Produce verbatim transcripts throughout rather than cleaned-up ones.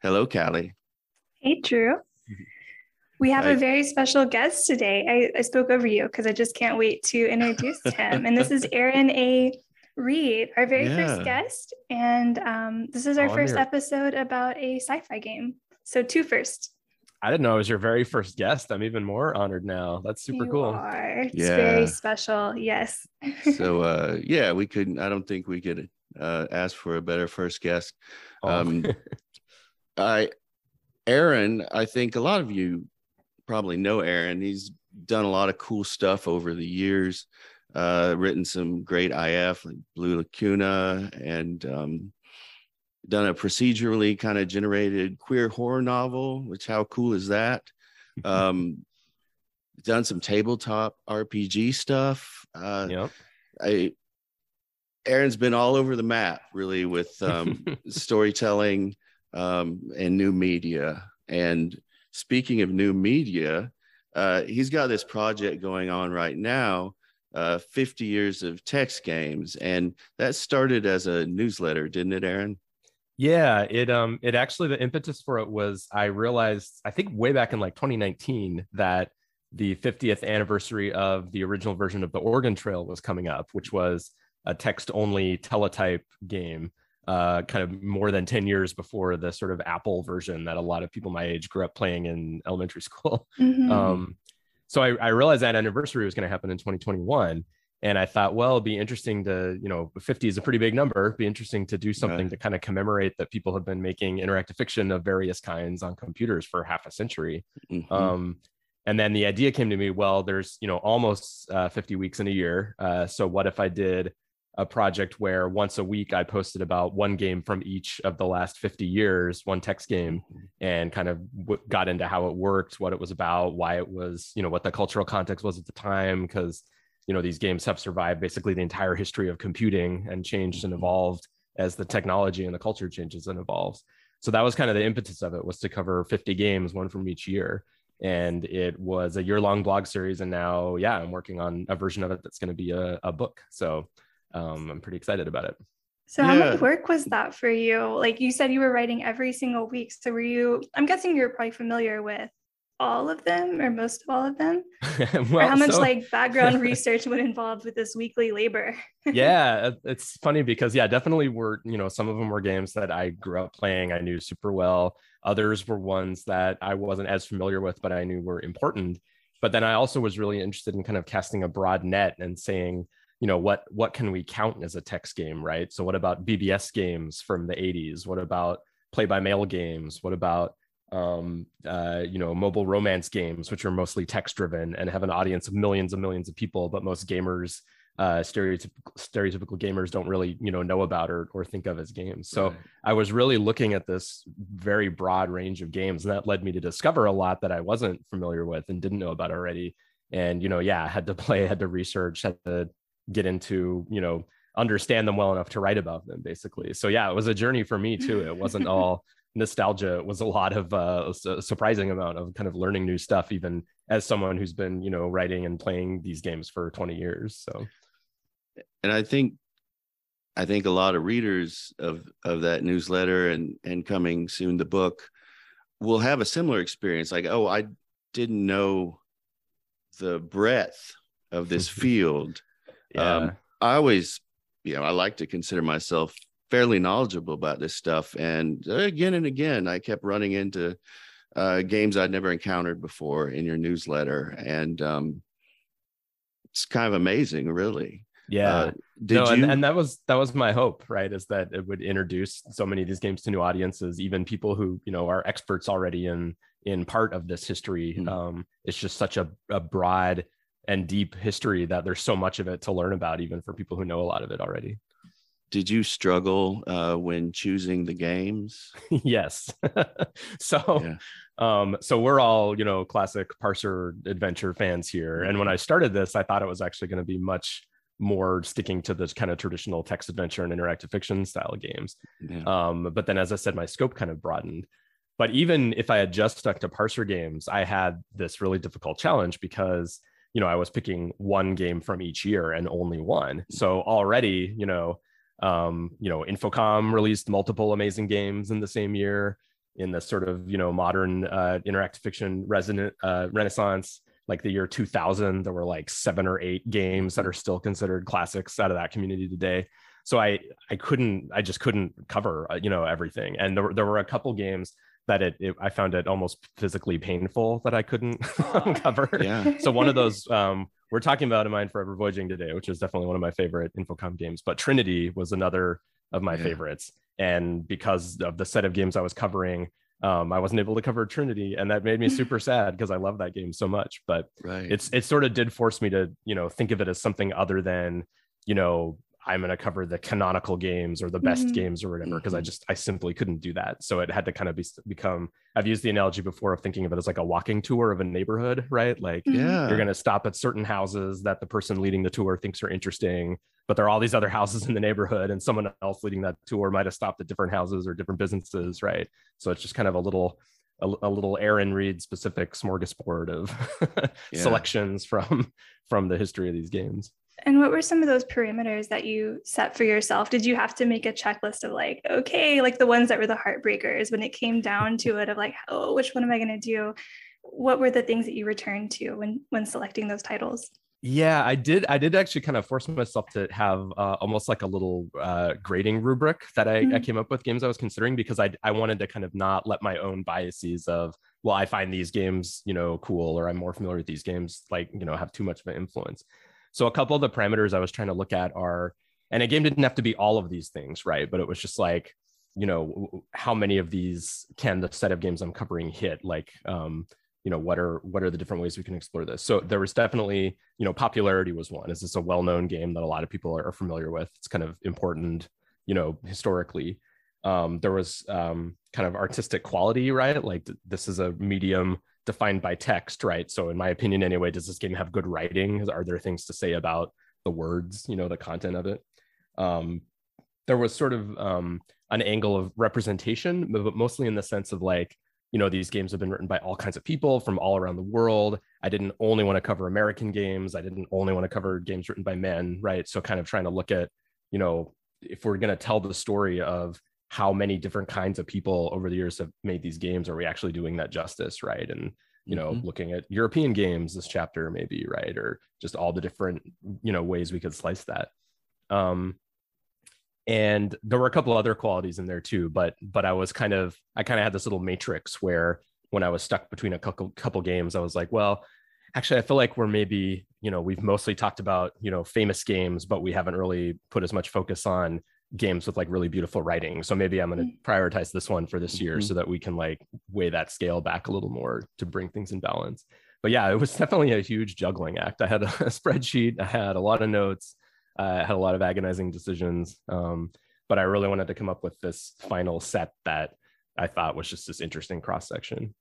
Hello, Callie. Hey, Drew. We have a I very special guest today. I, I spoke over you because I just can't wait to introduce him. And this is Aaron A. Reed, our very first yeah. guest. And um, this is our Oh, I'm first your. episode about a sci-fi game. So two first. I didn't know it was your very first guest. I'm even more honored now. That's super You cool. are. It's very Yeah. special. Yes. So uh yeah, we couldn't I don't think we could uh ask for a better first guest. Oh, Um I Aaron, I think a lot of you probably know Aaron. He's done a lot of cool stuff over the years. Uh written some great I F like Blue Lacuna and um done a procedurally kind of generated queer horror novel, which how cool is that? Um done some tabletop R P G stuff. Uh, yep. I Aaron's been all over the map, really, with um, storytelling um, and new media. And speaking of new media, uh, he's got this project going on right now, uh, fifty years of text games, and that started as a newsletter, didn't it, Aaron? Yeah, it um it actually the impetus for it was I realized I think way back in like twenty nineteen that the fiftieth anniversary of the original version of the Oregon Trail was coming up, which was a text only teletype game, uh, kind of more than ten years before the sort of Apple version that a lot of people my age grew up playing in elementary school. Mhm. Mm-hmm. Um, so I, I realized that anniversary was going to happen in twenty twenty-one. And I thought, well, it'd be interesting to, you know, fifty is a pretty big number. It'd be interesting to do something Right. to kind of commemorate that people have been making interactive fiction of various kinds on computers for half a century. Mm-hmm. Um, and then the idea came to me, well, there's, you know, almost uh, fifty weeks in a year. Uh, so what if I did a project where once a week I posted about one game from each of the last fifty years, one text game, and kind of w- got into how it worked, what it was about, why it was, you know, what the cultural context was at the time, because you know these games have survived basically the entire history of computing and changed and evolved as the technology and the culture changes and evolves. So that was kind of the impetus of it, was to cover fifty games, one from each year. And it was a year-long blog series, and now yeah I'm working on a version of it that's going to be a, a book. So um, I'm pretty excited about it. So how much Yeah. work was that for you? Like you said, you were writing every single week. So were you, I'm guessing you're probably familiar with all of them or most of all of them? Or how Well, much so like background research would involved with this weekly labor? yeah, it's funny because yeah, definitely were, you know, some of them were games that I grew up playing, I knew super well. Others were ones that I wasn't as familiar with, but I knew were important. But then I also was really interested in kind of casting a broad net and saying, you know, what what can we count as a text game, right? So what about B B S games from the eighties? What about play by mail games? What about um, uh, you know, mobile romance games, which are mostly text driven and have an audience of millions and millions of people, but most gamers, uh, stereotypical, stereotypical gamers don't really, you know, know about or, or think of as games. So Right. I was really looking at this very broad range of games, and that led me to discover a lot that I wasn't familiar with and didn't know about already. And, you know, yeah, I had to play, had to research, had to get into, you know, understand them well enough to write about them, basically. So yeah, it was a journey for me too. It wasn't all nostalgia. It was a lot of uh, a surprising amount of kind of learning new stuff, even as someone who's been, you know, writing and playing these games for twenty years. So, And I think I think a lot of readers of of that newsletter and and coming soon the book will have a similar experience. Like, oh, I didn't know the breadth of this field. yeah. Um, I always, you know, I like to consider myself fairly knowledgeable about this stuff. And again and again, I kept running into uh, games I'd never encountered before in your newsletter. And um, it's kind of amazing, really. Uh, Yeah. did No, and, you? and that was that was my hope, right? Is that it would introduce so many of these games to new audiences, even people who, you know, are experts already in in part of this history. Hmm. Um, it's just such a, a broad and deep history that there's so much of it to learn about, even for people who know a lot of it already. Did you struggle uh, when choosing the games? Yes. so Yeah. um so we're all, you know, classic parser adventure fans here. And when I started this, I thought it was actually going to be much more sticking to this kind of traditional text adventure and interactive fiction style games. Yeah. Um, but then, as I said, my scope kind of broadened. But even if I had just stuck to parser games, I had this really difficult challenge because, you know, I was picking one game from each year and only one. So already, you know, um, you know, Infocom released multiple amazing games in the same year. in the sort of, you know, modern uh, interactive fiction resonant, uh, renaissance, like the year two thousand, there were like seven or eight games that are still considered classics out of that community today. So I, I couldn't, I just couldn't cover, uh, you know, everything. And there, there were a couple games that it, it, I found it almost physically painful that I couldn't cover. Yeah. So one of those um, we're talking about in Mind Forever Voyaging today, which is definitely one of my favorite Infocom games, but Trinity was another of my yeah. favorites. And because of the set of games I was covering, um, I wasn't able to cover Trinity, and that made me super sad because I love that game so much. But right. it's, it sort of did force me to, you know, think of it as something other than, you know, I'm going to cover the canonical games or the best mm-hmm. games or whatever, because mm-hmm. I just, I simply couldn't do that. So it had to kind of be, become, I've used the analogy before of thinking of it as like a walking tour of a neighborhood, right? Like yeah. you're going to stop at certain houses that the person leading the tour thinks are interesting, but there are all these other houses in the neighborhood, and someone else leading that tour might've stopped at different houses or different businesses, right? So it's just kind of a little, a, a little Aaron Reed specific smorgasbord of yeah. selections from, from the history of these games. And what were some of those parameters that you set for yourself? Did you have to make a checklist of like, okay, like the ones that were the heartbreakers when it came down to it of like, oh, which one am I going to do? What were the things that you returned to when, when selecting those titles? Yeah, I did. I did actually kind of force myself to have uh, almost like a little uh, grading rubric that I, mm-hmm. I came up with games I was considering, because I I wanted to kind of not let my own biases of, well, I find these games, you know, cool, or I'm more familiar with these games, like, you know, have too much of an influence. So a couple of the parameters I was trying to look at are, and a game didn't have to be all of these things, right? But it was just like, you know, how many of these can the set of games I'm covering hit? Like, um, you know, what are what are the different ways we can explore this? So there was definitely, you know, popularity was one. Is this a well-known game that a lot of people are familiar with? It's kind of important, you know, historically. Um, there was um, kind of artistic quality, right? Like this is a medium defined by text, right? So in my opinion anyway, does this game have good writing? Are there things to say about the words, you know, the content of it? Um, there was sort of um, an angle of representation, but mostly in the sense of like, you know, these games have been written by all kinds of people from all around the world. I didn't only want to cover American games. I didn't only want to cover games written by men, right? So kind of trying to look at, you know, if we're going to tell the story of how many different kinds of people over the years have made these games, are we actually doing that justice, right? And, you know, mm-hmm. looking at European games, this chapter maybe, right? Or just all the different, you know, ways we could slice that. Um, and there were a couple other qualities in there too, but but I was kind of, I kind of had this little matrix where when I was stuck between a couple, couple games, I was like, well, actually, I feel like we're maybe, you know, we've mostly talked about, you know, famous games, but we haven't really put as much focus on games with like really beautiful writing. So maybe I'm going to prioritize this one for this year mm-hmm. so that we can like weigh that scale back a little more to bring things in balance. But yeah, it was definitely a huge juggling act. I had a, a spreadsheet, I had a lot of notes, uh, I had a lot of agonizing decisions. Um, but I really wanted to come up with this final set that I thought was just this interesting cross section.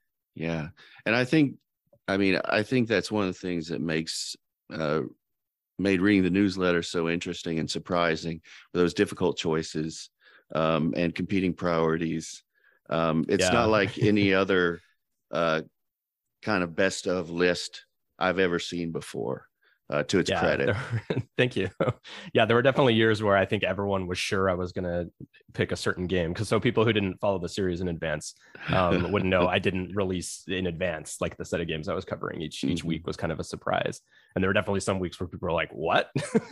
Yeah. And I think, I mean, I think that's one of the things that makes uh, made reading the newsletter so interesting and surprising, with those difficult choices um, and competing priorities. Um, it's yeah. not like any other uh, kind of best of list I've ever seen before, uh, to its yeah, credit. There, thank you. Yeah, there were definitely years where I think everyone was sure I was going to pick a certain game. Because so people who didn't follow the series in advance um, wouldn't know I didn't release in advance, like the set of games I was covering each each mm-hmm. week was kind of a surprise. And there were definitely some weeks where people were like, what?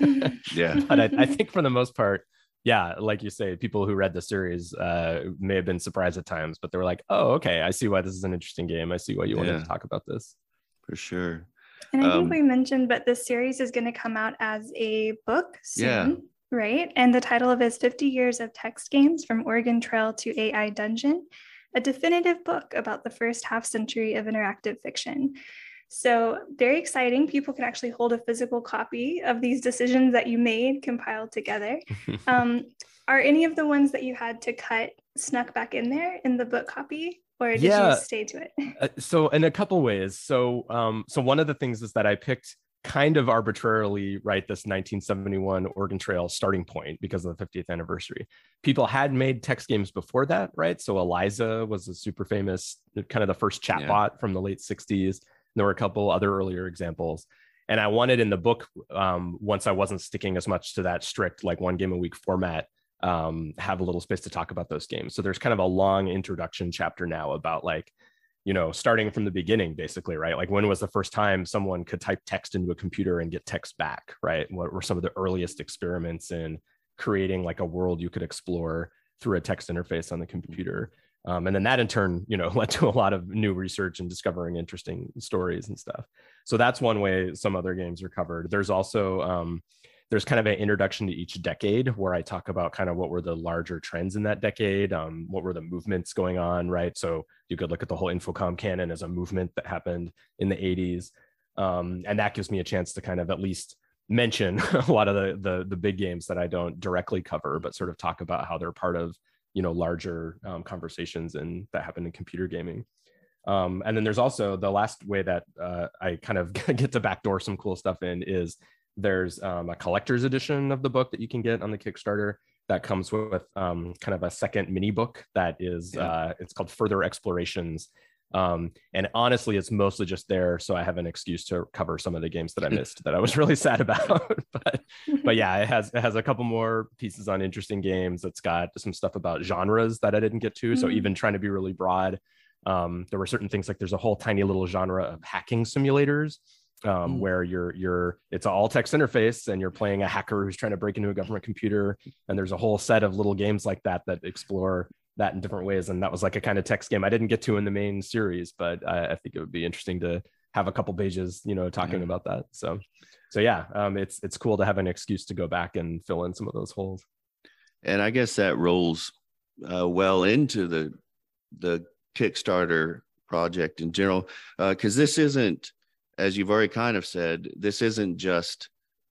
Yeah. But I, I think for the most part, yeah, like you say, people who read the series uh, may have been surprised at times, but they were like, oh, okay, I see why this is an interesting game. I see why you wanted yeah. to talk about this. For sure. And I think um, we mentioned, but this series is going to come out as a book soon, yeah. right? And the title of it is fifty years of Text Games from Oregon Trail to A I Dungeon, a definitive book about the first half century of interactive fiction. So very exciting. People can actually hold a physical copy of these decisions that you made compiled together. um, are any of the ones that you had to cut snuck back in there in the book copy? Or did yeah. you stay to it? uh, so in a couple ways. So um, so one of the things is that I picked kind of arbitrarily, right, this nineteen seventy-one Oregon Trail starting point because of the fiftieth anniversary. People had made text games before that, right? So Eliza was a super famous, kind of the first chatbot yeah. from the late sixties. There were a couple other earlier examples. And I wanted in the book, um, once I wasn't sticking as much to that strict, like one game a week format, um, have a little space to talk about those games. So there's kind of a long introduction chapter now about like, you know, starting from the beginning, basically, right? Like when was the first time someone could type text into a computer and get text back, right? What were some of the earliest experiments in creating like a world you could explore through a text interface on the computer? Um, and then that in turn, you know, led to a lot of new research and discovering interesting stories and stuff. So that's one way some other games are covered. There's also, um, there's kind of an introduction to each decade where I talk about kind of what were the larger trends in that decade, um, what were the movements going on, right? So you could look at the whole Infocom canon as a movement that happened in the eighties. Um, and that gives me a chance to kind of at least mention a lot of the, the, the big games that I don't directly cover, but sort of talk about how they're part of, you know, larger um, conversations and that happen in computer gaming. Um, and then there's also the last way that uh, I kind of get to backdoor some cool stuff in is there's um, a collector's edition of the book that you can get on the Kickstarter that comes with um, kind of a second mini book that is, yeah. uh, it's called Further Explorations. Um, and honestly, it's mostly just there so I have an excuse to cover some of the games that I missed that I was really sad about. but, but yeah, it has it has a couple more pieces on interesting games. It's got some stuff about genres that I didn't get to. Mm-hmm. So even trying to be really broad, um, there were certain things like there's a whole tiny little genre of hacking simulators. Um, mm. where you're you're it's an all text interface and you're playing a hacker who's trying to break into a government computer, and there's a whole set of little games like that that explore that in different ways. And that was like a kind of text game I didn't get to in the main series, but I, I think it would be interesting to have a couple pages, you know, talking yeah. about that. So so yeah, um, it's it's cool to have an excuse to go back and fill in some of those holes. And I guess that rolls uh, well into the the Kickstarter project in general, because uh, this isn't, as you've already kind of said, this isn't just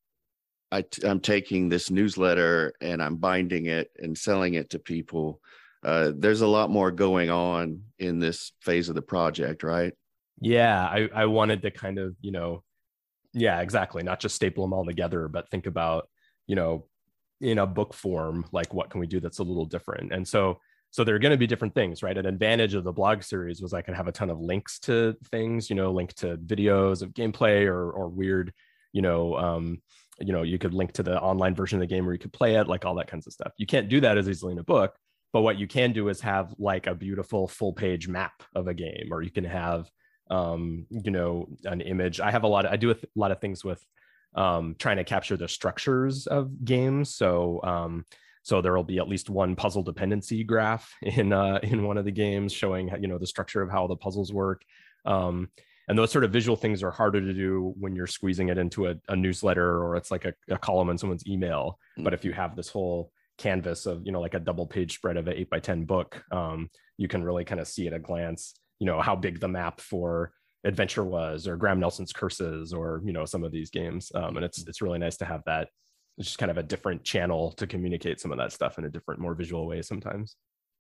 I t- I'm taking this newsletter and I'm binding it and selling it to people. Uh, there's a lot more going on in this phase of the project, right? Yeah, I, I wanted to kind of, you know, yeah, exactly. Not just staple them all together, but think about, you know, in a book form, like what can we do that's a little different? And so So there are going to be different things, right? An advantage of the blog series was I could have a ton of links to things, you know, link to videos of gameplay or or weird, you know, um, you know, you could link to the online version of the game where you could play it, like all that kinds of stuff. You can't do that as easily in a book, but what you can do is have like a beautiful full page map of a game, or you can have, um, you know, an image. I have a lot, of, I do a th- lot of things with um, trying to capture the structures of games. So, um, So there will be at least one puzzle dependency graph in uh, in one of the games showing, you know, the structure of how the puzzles work. Um, and those sort of visual things are harder to do when you're squeezing it into a, a newsletter or it's like a, a column in someone's email. Mm-hmm. But if you have this whole canvas of, you know, like a double page spread of an eight by ten book, um, you can really kind of see at a glance, you know, how big the map for Adventure was, or Graham Nelson's Curses, or, you know, some of these games. Um, and it's it's really nice to have that. It's just kind of a different channel to communicate some of that stuff in a different, more visual way sometimes.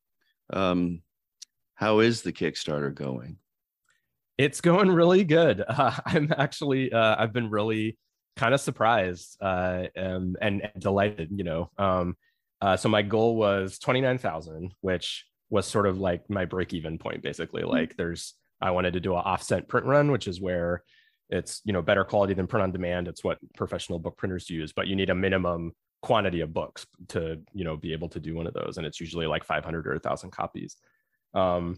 Um, how is the Kickstarter going? It's going really good. Uh, I'm actually, uh, I've been really kind of surprised uh, and, and delighted, you know. Um, uh, so my goal was twenty-nine thousand, which was sort of like my break-even point, basically. Mm-hmm. Like there's, I wanted to do an offset print run, which is where it's, you know, better quality than print on demand. It's what professional book printers use, but you need a minimum quantity of books to, you know, be able to do one of those. And it's usually like five hundred or a thousand copies. Um,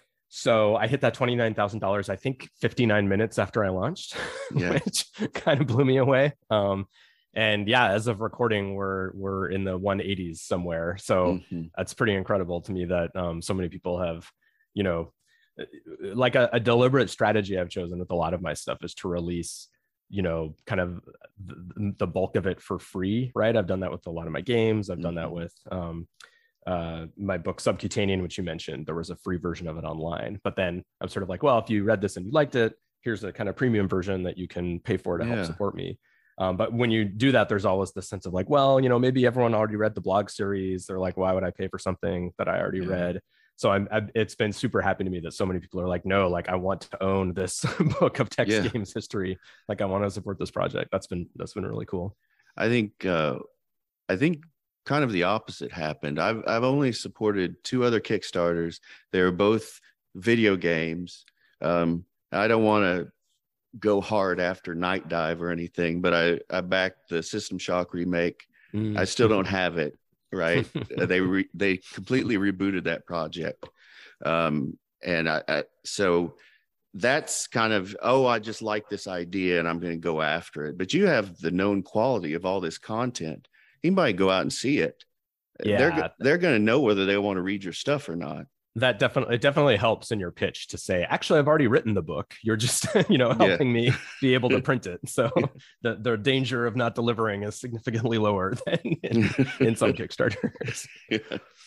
so I hit that twenty-nine thousand dollars, I think fifty-nine minutes after I launched, yeah. which kind of blew me away. Um, and yeah, as of recording, we're, we're in the one eighties somewhere. So mm-hmm. that's pretty incredible to me that um, so many people have, you know, like a, a deliberate strategy I've chosen with a lot of my stuff is to release, you know, kind of the, the bulk of it for free, right? I've done that with a lot of my games. I've done mm-hmm. that with um, uh, my book Subcutanean, which you mentioned. There was a free version of it online, but then I'm sort of like, well, if you read this and you liked it, here's a kind of premium version that you can pay for to yeah. help support me. Um, but when you do that, there's always the sense of like, well, you know, maybe everyone already read the blog series. They're like, why would I pay for something that I already yeah. read? So I'm, I've, it's been super happy to me that so many people are like, no, like I want to own this book of text yeah. games history. Like I want to support this project. That's been, that's been really cool. I think, uh, I think kind of the opposite happened. I've, I've only supported two other Kickstarters. They were both video games. Um, I don't want to go hard after Night Dive or anything, but I, I backed the System Shock remake. Mm. I still don't have it. right? they re, they completely rebooted that project, um, and I, I so that's kind of, oh, I just like this idea and I'm going to go after it. But you have the known quality of all this content. Anybody go out and see it. Yeah, they're they're going to know whether they want to read your stuff or not. That definitely, it definitely helps in your pitch to say, actually, I've already written the book. You're just, you know, helping yeah. me be able to print it. So the, the danger of not delivering is significantly lower than in, in some Kickstarters. Yeah.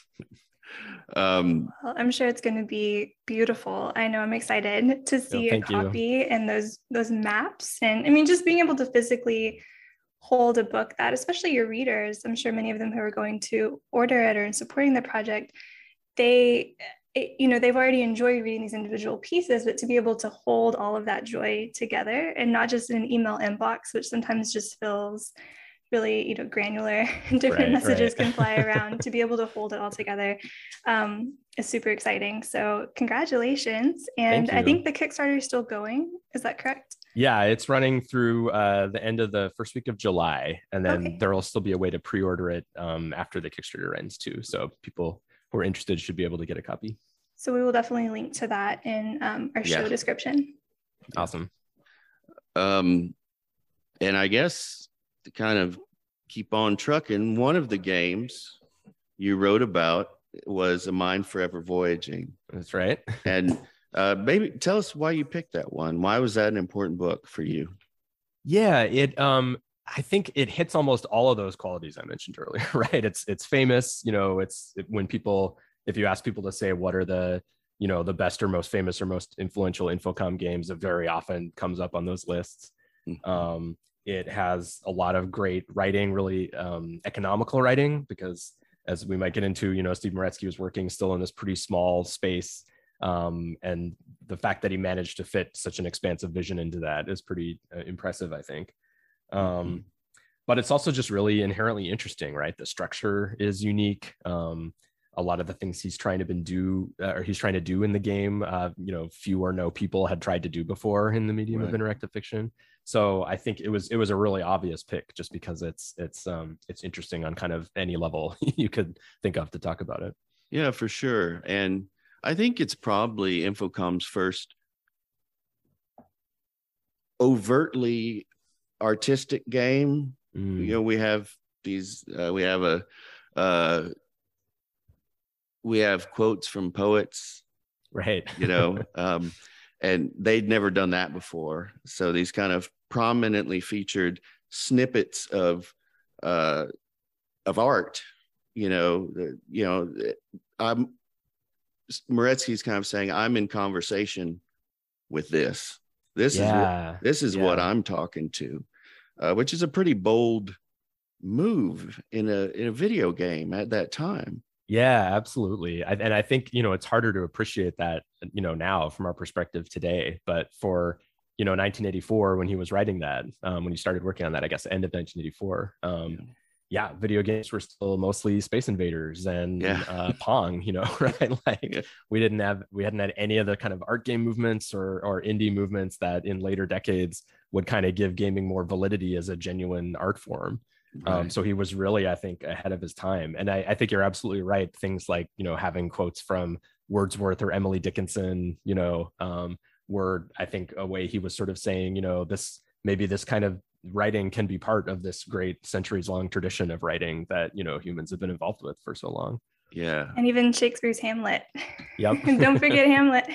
Um, well, I'm sure it's going to be beautiful. I know I'm excited to see oh, a copy you. and those those maps. And I mean, just being able to physically hold a book that, especially your readers, I'm sure many of them who are going to order it or supporting the project, they, it, you know, they've already enjoyed reading these individual pieces, but to be able to hold all of that joy together and not just in an email inbox, which sometimes just feels really, you know, granular and different right, messages right. can fly around, to be able to hold it all together um, is super exciting. So congratulations. And I think the Kickstarter is still going. Is that correct? Yeah, it's running through uh, the end of the first week of July. And then okay. there will still be a way to pre-order it um, after the Kickstarter ends too. So people who are interested should be able to get a copy. So we will definitely link to that in um, our show yeah. description. Awesome. Um, and I guess to kind of keep on trucking, one of the games you wrote about was A Mind Forever Voyaging. That's right. And uh, maybe tell us why you picked that one. Why was that an important book for you? Yeah, it um I think it hits almost all of those qualities I mentioned earlier, right? It's it's famous, you know, it's it, when people, if you ask people to say what are the, you know, the best or most famous or most influential Infocom games, it very often comes up on those lists. Mm-hmm. Um, it has a lot of great writing, really um, economical writing, because as we might get into, you know, Steve Meretzky was working still in this pretty small space. Um, and the fact that he managed to fit such an expansive vision into that is pretty uh, impressive, I think. Um, mm-hmm. But it's also just really inherently interesting, right? The structure is unique. Um, a lot of the things he's trying to been do, uh, or he's trying to do in the game, uh, you know, few or no people had tried to do before in the medium right. of interactive fiction. So I think it was it was a really obvious pick, just because it's it's um, it's interesting on kind of any level you could think of to talk about it. Yeah, for sure. And I think it's probably Infocom's first overtly artistic game. Mm. You know, we have these uh, we have a uh we have quotes from poets, right? You know, um and they'd never done that before. So these kind of prominently featured snippets of uh of art, you know, you know, I'm Meretzky's kind of saying, I'm in conversation with this. This yeah. is what, this is yeah. what I'm talking to, uh, which is a pretty bold move in a in a video game at that time. Yeah, absolutely. I, and I think, you know, it's harder to appreciate that, you know, now from our perspective today. But for, you know, nineteen eighty-four, when he was writing that, um, when he started working on that, I guess end of nineteen eighty-four. Um, yeah. yeah, video games were still mostly Space Invaders and yeah. uh, Pong, you know, right? Like yeah. we didn't have, we hadn't had any of the kind of art game movements or or indie movements that in later decades would kind of give gaming more validity as a genuine art form. Right. Um, so he was really, I think, ahead of his time. And I, I think you're absolutely right. Things like, you know, having quotes from Wordsworth or Emily Dickinson, you know, um, were, I think, a way he was sort of saying, you know, this, maybe this kind of writing can be part of this great centuries long tradition of writing that, you know, humans have been involved with for so long. Yeah. And even Shakespeare's Hamlet. Yep. Don't forget Hamlet.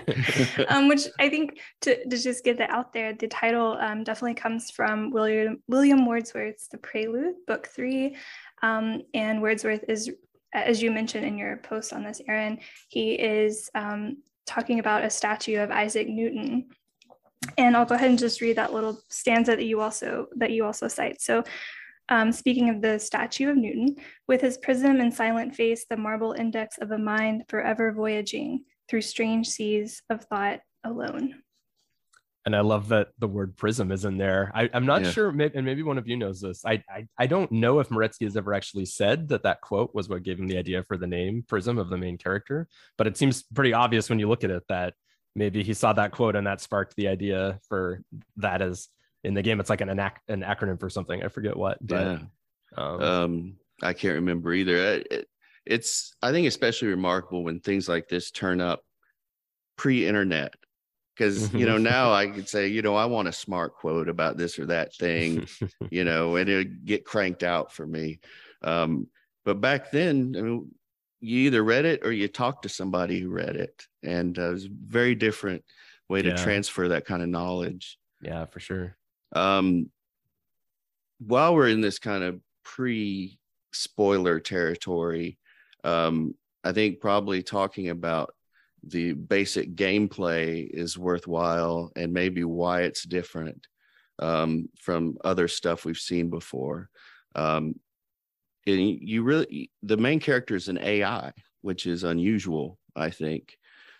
um, which I think to, to just get that out there, the title um, definitely comes from William William Wordsworth's The Prelude, book three. Um, and Wordsworth is, as you mentioned in your post on this, Aaron, he is um, talking about a statue of Isaac Newton. And I'll go ahead and just read that little stanza that you also that you also cite. So um, speaking of the statue of Newton, with his prism and silent face, the marble index of a mind forever voyaging through strange seas of thought alone. And I love that the word prism is in there. I, I'm not yeah. sure, maybe, and maybe one of you knows this. I, I I don't know if Meretzky has ever actually said that that quote was what gave him the idea for the name Prism of the main character, but it seems pretty obvious when you look at it that maybe he saw that quote and that sparked the idea for that as in the game. It's like an, an, ac- an acronym for something. I forget what, but yeah. um, um, I can't remember either. It, it, it's, I think, especially remarkable when things like this turn up pre-internet. Because, you know, now I could say, you know, I want a smart quote about this or that thing, you know, and it would get cranked out for me. Um, but back then, I mean, you either read it or you talked to somebody who read it. And uh, it was a very different way to Yeah. transfer that kind of knowledge. Yeah, for sure. Um, while we're in this kind of pre-spoiler territory, um, I think probably talking about the basic gameplay is worthwhile, and maybe why it's different um, from other stuff we've seen before. Um, and you really, the main character is an A I, which is unusual, I think.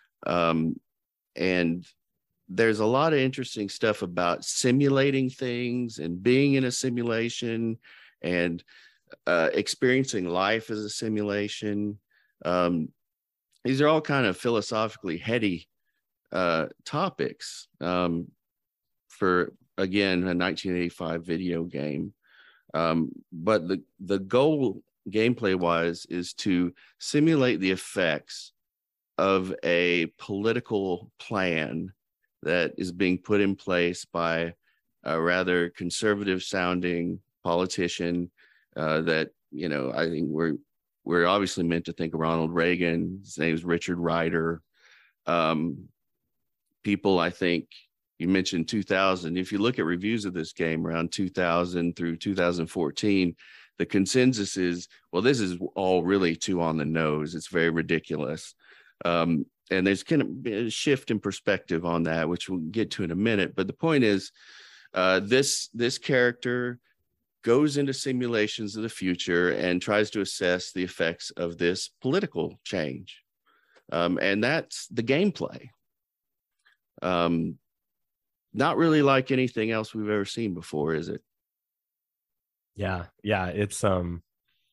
Um, and there's a lot of interesting stuff about simulating things and being in a simulation and uh, experiencing life as a simulation. Um, These are all kind of philosophically heady uh, topics um, for, again, a nineteen eighty-five video game. Um, but the, the goal gameplay-wise is to simulate the effects of a political plan that is being put in place by a rather conservative-sounding politician uh, that, you know, I think we're We're obviously meant to think of Ronald Reagan. His name is Richard Ryder. Um, people, I think, you mentioned two thousand. If you look at reviews of this game around two thousand through two thousand fourteen, the consensus is, well, this is all really too on the nose. It's very ridiculous. Um, and there's kind of a shift in perspective on that, which we'll get to in a minute. But the point is, uh, this, this character goes into simulations of the future and tries to assess the effects of this political change. Um, and that's the gameplay. Um, not really like anything else we've ever seen before, is it? Yeah, yeah, it's um,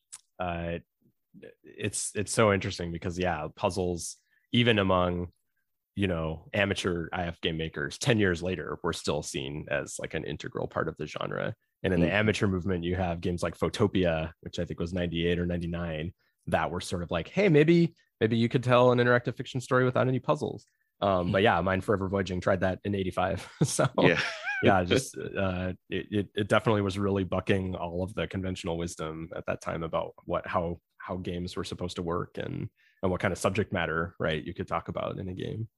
uh, it's it's so interesting because yeah, puzzles, even among, you know, amateur I F game makers, ten years later, we're still seen as like an integral part of the genre. And in the Mm-hmm. amateur movement, you have games like Photopia, which I think was ninety-eight or ninety-nine, that were sort of like, hey, maybe maybe you could tell an interactive fiction story without any puzzles. Um, but yeah, Mind Forever Voyaging tried that in eighty-five. So Yeah. yeah, just uh, it, it it definitely was really bucking all of the conventional wisdom at that time about what how how games were supposed to work and and what kind of subject matter, right, you could talk about in a game.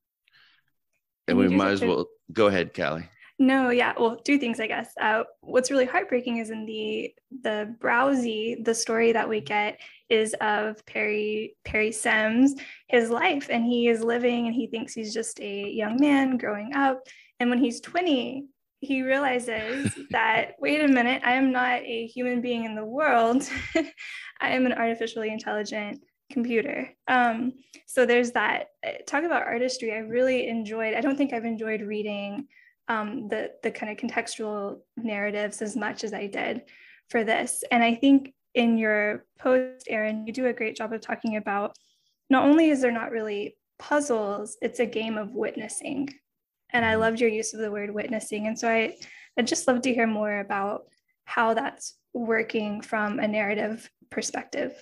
And we might as well go ahead, Callie. No, yeah, well, two things, I guess. Uh, what's really heartbreaking is in the the Browsy, the story that we get is of Perry Perry Sims, his life, and he is living, and he thinks he's just a young man growing up, and when he's twenty, he realizes that, wait a minute, I am not a human being in the world. I am an artificially intelligent computer. Um, so there's that. Talk about artistry. I really enjoyed. I don't think I've enjoyed reading Um, the the kind of contextual narratives as much as I did for this. And I think in your post, Aaron, you do a great job of talking about not only is there not really puzzles, it's a game of witnessing. And I loved your use of the word witnessing. And so I, I'd just love to hear more about how that's working from a narrative perspective.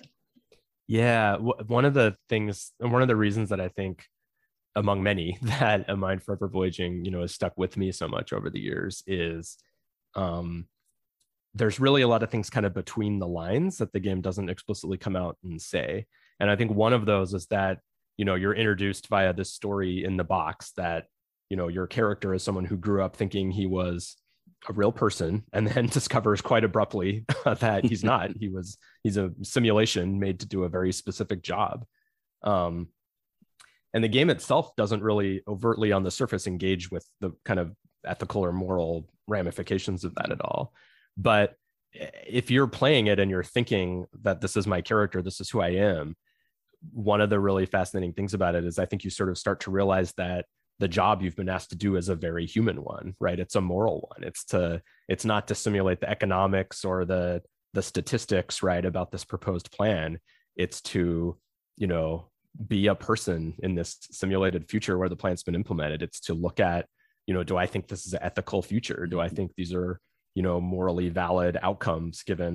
Yeah, w- one of the things, and one of the reasons that I think among many that A Mind Forever Voyaging, you know, has stuck with me so much over the years is um, there's really a lot of things kind of between the lines that the game doesn't explicitly come out and say. And I think one of those is that, you know, you're introduced via this story in the box that, you know, your character is someone who grew up thinking he was a real person and then discovers quite abruptly that he's not. He was, he's a simulation made to do a very specific job. Um, And the game itself doesn't really overtly on the surface engage with the kind of ethical or moral ramifications of that at all. But if you're playing it and you're thinking that this is my character, this is who I am, one of the really fascinating things about it is I think you sort of start to realize that the job you've been asked to do is a very human one, right? It's a moral one. It's to, it's not to simulate the economics or the, the statistics, right, about this proposed plan. It's to, you know, be a person in this simulated future where the plan's been implemented. It's to look at, you know, do I think this is an ethical future? Do I think these are, you know, morally valid outcomes given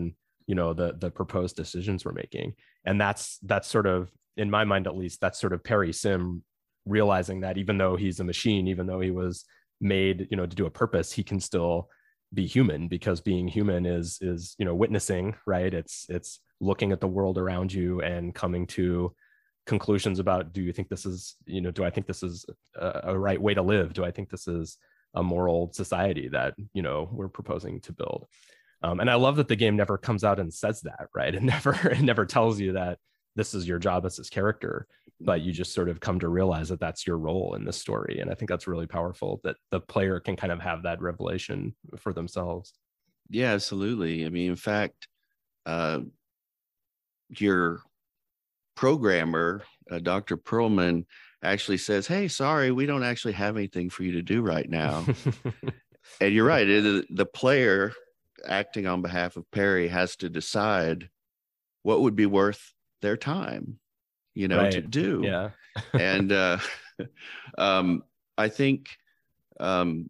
you know, the the proposed decisions we're making. And that's that's sort of, in my mind at least, that's sort of Perry Sim realizing that even though he's a machine, even though he was made, you know, to do a purpose, he can still be human, because being human is is you know, witnessing, right? It's it's looking at the world around you and coming to conclusions about, do you think this is, you know, do I think this is a, a right way to live? Do I think this is a moral society that, you know, we're proposing to build? Um, and I love that the game never comes out and says that, right? It never it never tells you that this is your job as this character, but you just sort of come to realize that that's your role in this story. And I think that's really powerful, that the player can kind of have that revelation for themselves. Yeah, absolutely. I mean, in fact, uh, your programmer, uh, Doctor Perlman, actually says, "Hey, sorry, we don't actually have anything for you to do right now." And you're right. It, the player acting on behalf of Perry has to decide what would be worth their time, you know, right. to do. Yeah. And uh, um, I think um,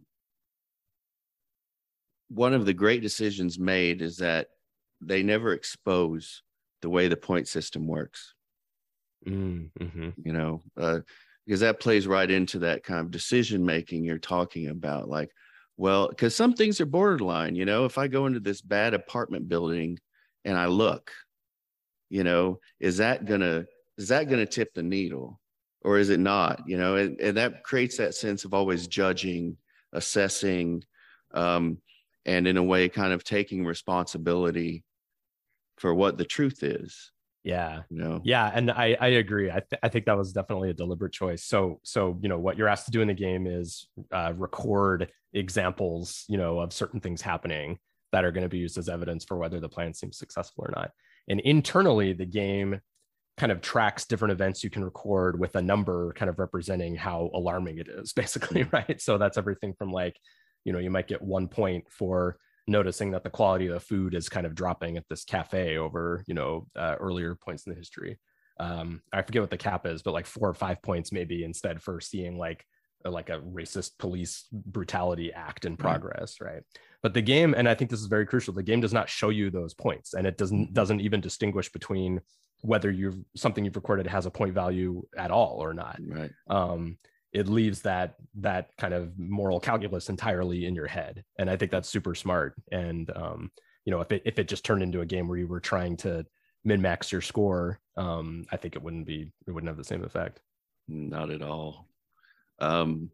one of the great decisions made is that they never expose the way the point system works. Mm-hmm. You know, uh, because that plays right into that kind of decision making you're talking about. Like, well, because some things are borderline. You know, if I go into this bad apartment building and I look, you know, is that gonna is that gonna tip the needle, or is it not? You know, and, and that creates that sense of always judging, assessing, um, and in a way, kind of taking responsibility for what the truth is. Yeah. You know? Yeah. And I, I agree. I, th- I think that was definitely a deliberate choice. So, so, you know, what you're asked to do in the game is uh, record examples, you know, of certain things happening that are going to be used as evidence for whether the plan seems successful or not. And internally, the game kind of tracks different events you can record with a number kind of representing how alarming it is, basically, right? So that's everything from, like, you know, you might get one point for noticing that the quality of the food is kind of dropping at this cafe over, you know, uh, earlier points in the history. Um, I forget what the cap is, but like four or five points maybe instead for seeing like a, like a racist police brutality act in progress, right? right? But the game, and I think this is very crucial, the game does not show you those points, and it doesn't doesn't even distinguish between whether you've something you've recorded has a point value at all or not. Right. Um, it leaves that that kind of moral calculus entirely in your head. And I think that's super smart. And, um, you know, if it, if it just turned into a game where you were trying to min-max your score, um, I think it wouldn't be, it wouldn't have the same effect. Not at all. Um,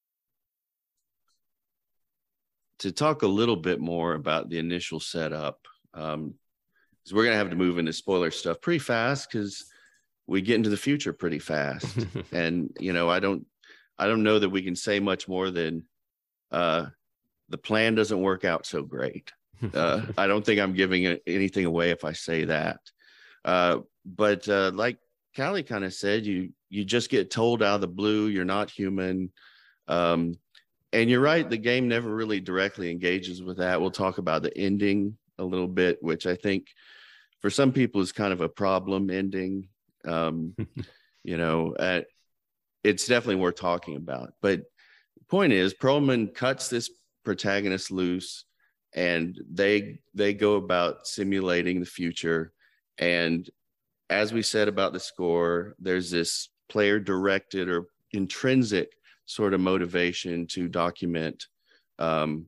to talk a little bit more about the initial setup, um, because we're going to have to move into spoiler stuff pretty fast, because we get into the future pretty fast. And, you know, I don't, I don't know that we can say much more than uh, the plan doesn't work out so great. Uh, I don't think I'm giving anything away if I say that. Uh, but uh, like Callie kind of said, you you just get told out of the blue, you're not human. Um, and you're right, the game never really directly engages with that. We'll talk about the ending a little bit, which I think for some people is kind of a problem ending. Um, you know, at, it's definitely worth talking about. But the point is, Perlman cuts this protagonist loose, and they they go about simulating the future. And as we said about the score, there's this player directed or intrinsic sort of motivation to document um,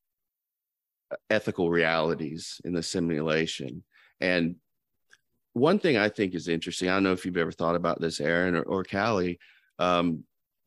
ethical realities in the simulation. And one thing I think is interesting, I don't know if you've ever thought about this, Aaron or, or Callie. Um,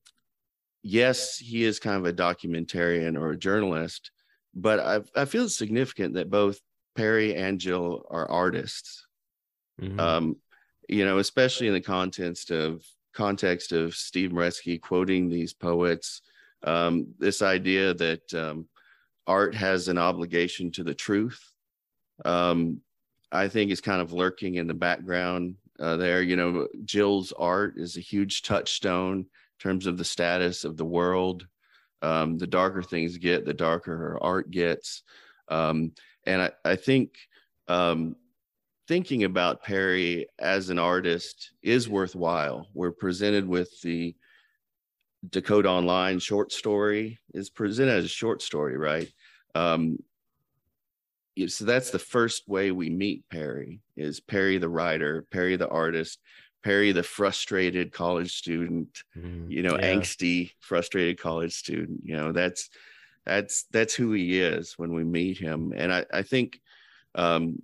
yes, he is kind of a documentarian or a journalist, but I, I feel it's significant that both Perry and Jill are artists. Mm-hmm. Um, you know, especially in the context of context of Steve Meretzky quoting these poets, um, this idea that um, art has an obligation to the truth. Um, I think is kind of lurking in the background uh, there. You know, Jill's art is a huge touchstone in terms of the status of the world. Um, the darker things get, the darker her art gets. Um, and I, I think um, thinking about Perry as an artist is worthwhile. We're presented with the Decode Online short story is presented as a short story, right? Um, so that's the first way we meet Perry, is Perry the writer, Perry the artist, Perry the frustrated college student, mm, you know, yeah. angsty, frustrated college student. You know, that's that's that's who he is when we meet him. And I, I think um,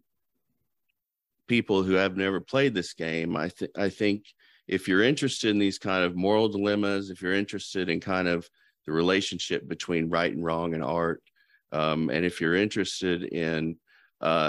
people who have never played this game, I think I think if you're interested in these kind of moral dilemmas, if you're interested in kind of the relationship between right and wrong in art, um, and if you're interested in uh,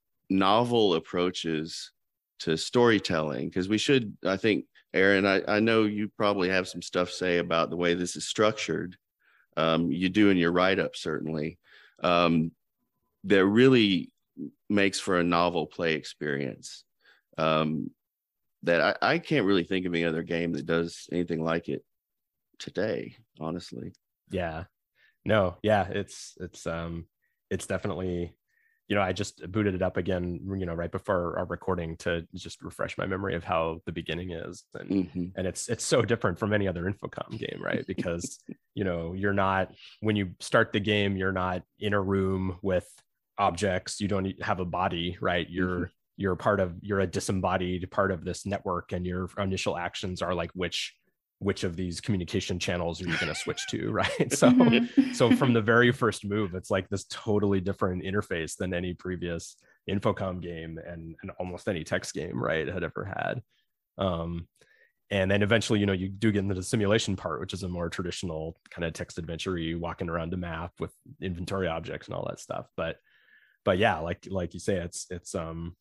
novel approaches to storytelling, because we should, I think, Aaron, I, I know you probably have some stuff to say about the way this is structured. Um, you do in your write-up, certainly. Um, that really makes for a novel play experience. Um, that I, I can't really think of any other game that does anything like it today, honestly. Yeah, no, yeah, it's, it's, um, it's definitely, you know, I just booted it up again, you know, right before our recording to just refresh my memory of how the beginning is. And, mm-hmm. and it's, it's so different from any other Infocom game, right? Because, you know, you're not, when you start the game, you're not in a room with objects. You don't have a body, right? You're, mm-hmm. you're part of, you're a disembodied part of this network, and your initial actions are like, which, which of these communication channels are you going to switch to, right? So, mm-hmm. so from the very first move, it's like this totally different interface than any previous Infocom game and, and almost any text game, right, had ever had. Um, and then eventually, you know, you do get into the simulation part, which is a more traditional kind of text adventure-y, walking around a map with inventory objects and all that stuff. But, but yeah, like like you say, it's it's um,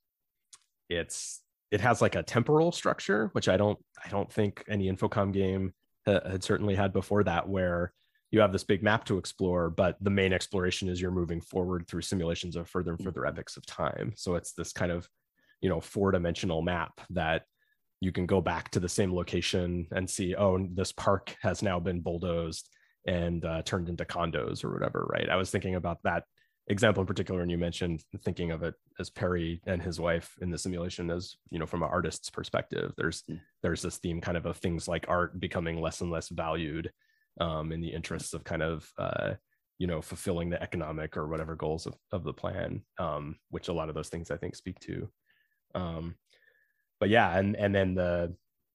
it's it has like a temporal structure, which I don't, I don't think any Infocom game ha- had certainly had before that, where you have this big map to explore, but the main exploration is you're moving forward through simulations of further and further epochs of time. So it's this kind of, you know, four dimensional map that you can go back to the same location and see, oh, this park has now been bulldozed and uh, turned into condos or whatever, right? I was thinking about that example in particular, and you mentioned thinking of it as Perry and his wife in the simulation as, you know, from an artist's perspective. There's mm. there's this theme kind of of things like art becoming less and less valued um, in the interests of kind of, uh, you know, fulfilling the economic or whatever goals of, of the plan, um, which a lot of those things I think speak to. Um, but yeah, and and then the,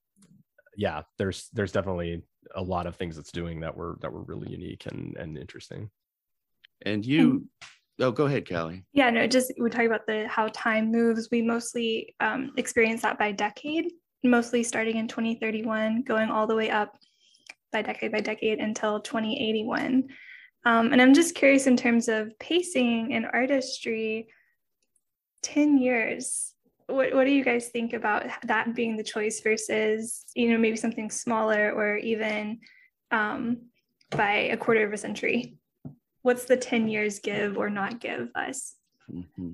yeah, there's there's definitely a lot of things it's doing that were that were really unique and and interesting. And you, oh, go ahead, Callie. Yeah, no, just we're talking about the how time moves. We mostly um, experience that by decade, mostly starting in twenty thirty-one, going all the way up by decade by decade until twenty eighty-one. Um, and I'm just curious in terms of pacing and artistry, ten years. What what do you guys think about that being the choice versus, you know, maybe something smaller or even um, by a quarter of a century? What's the ten years give or not give us? Mm-hmm.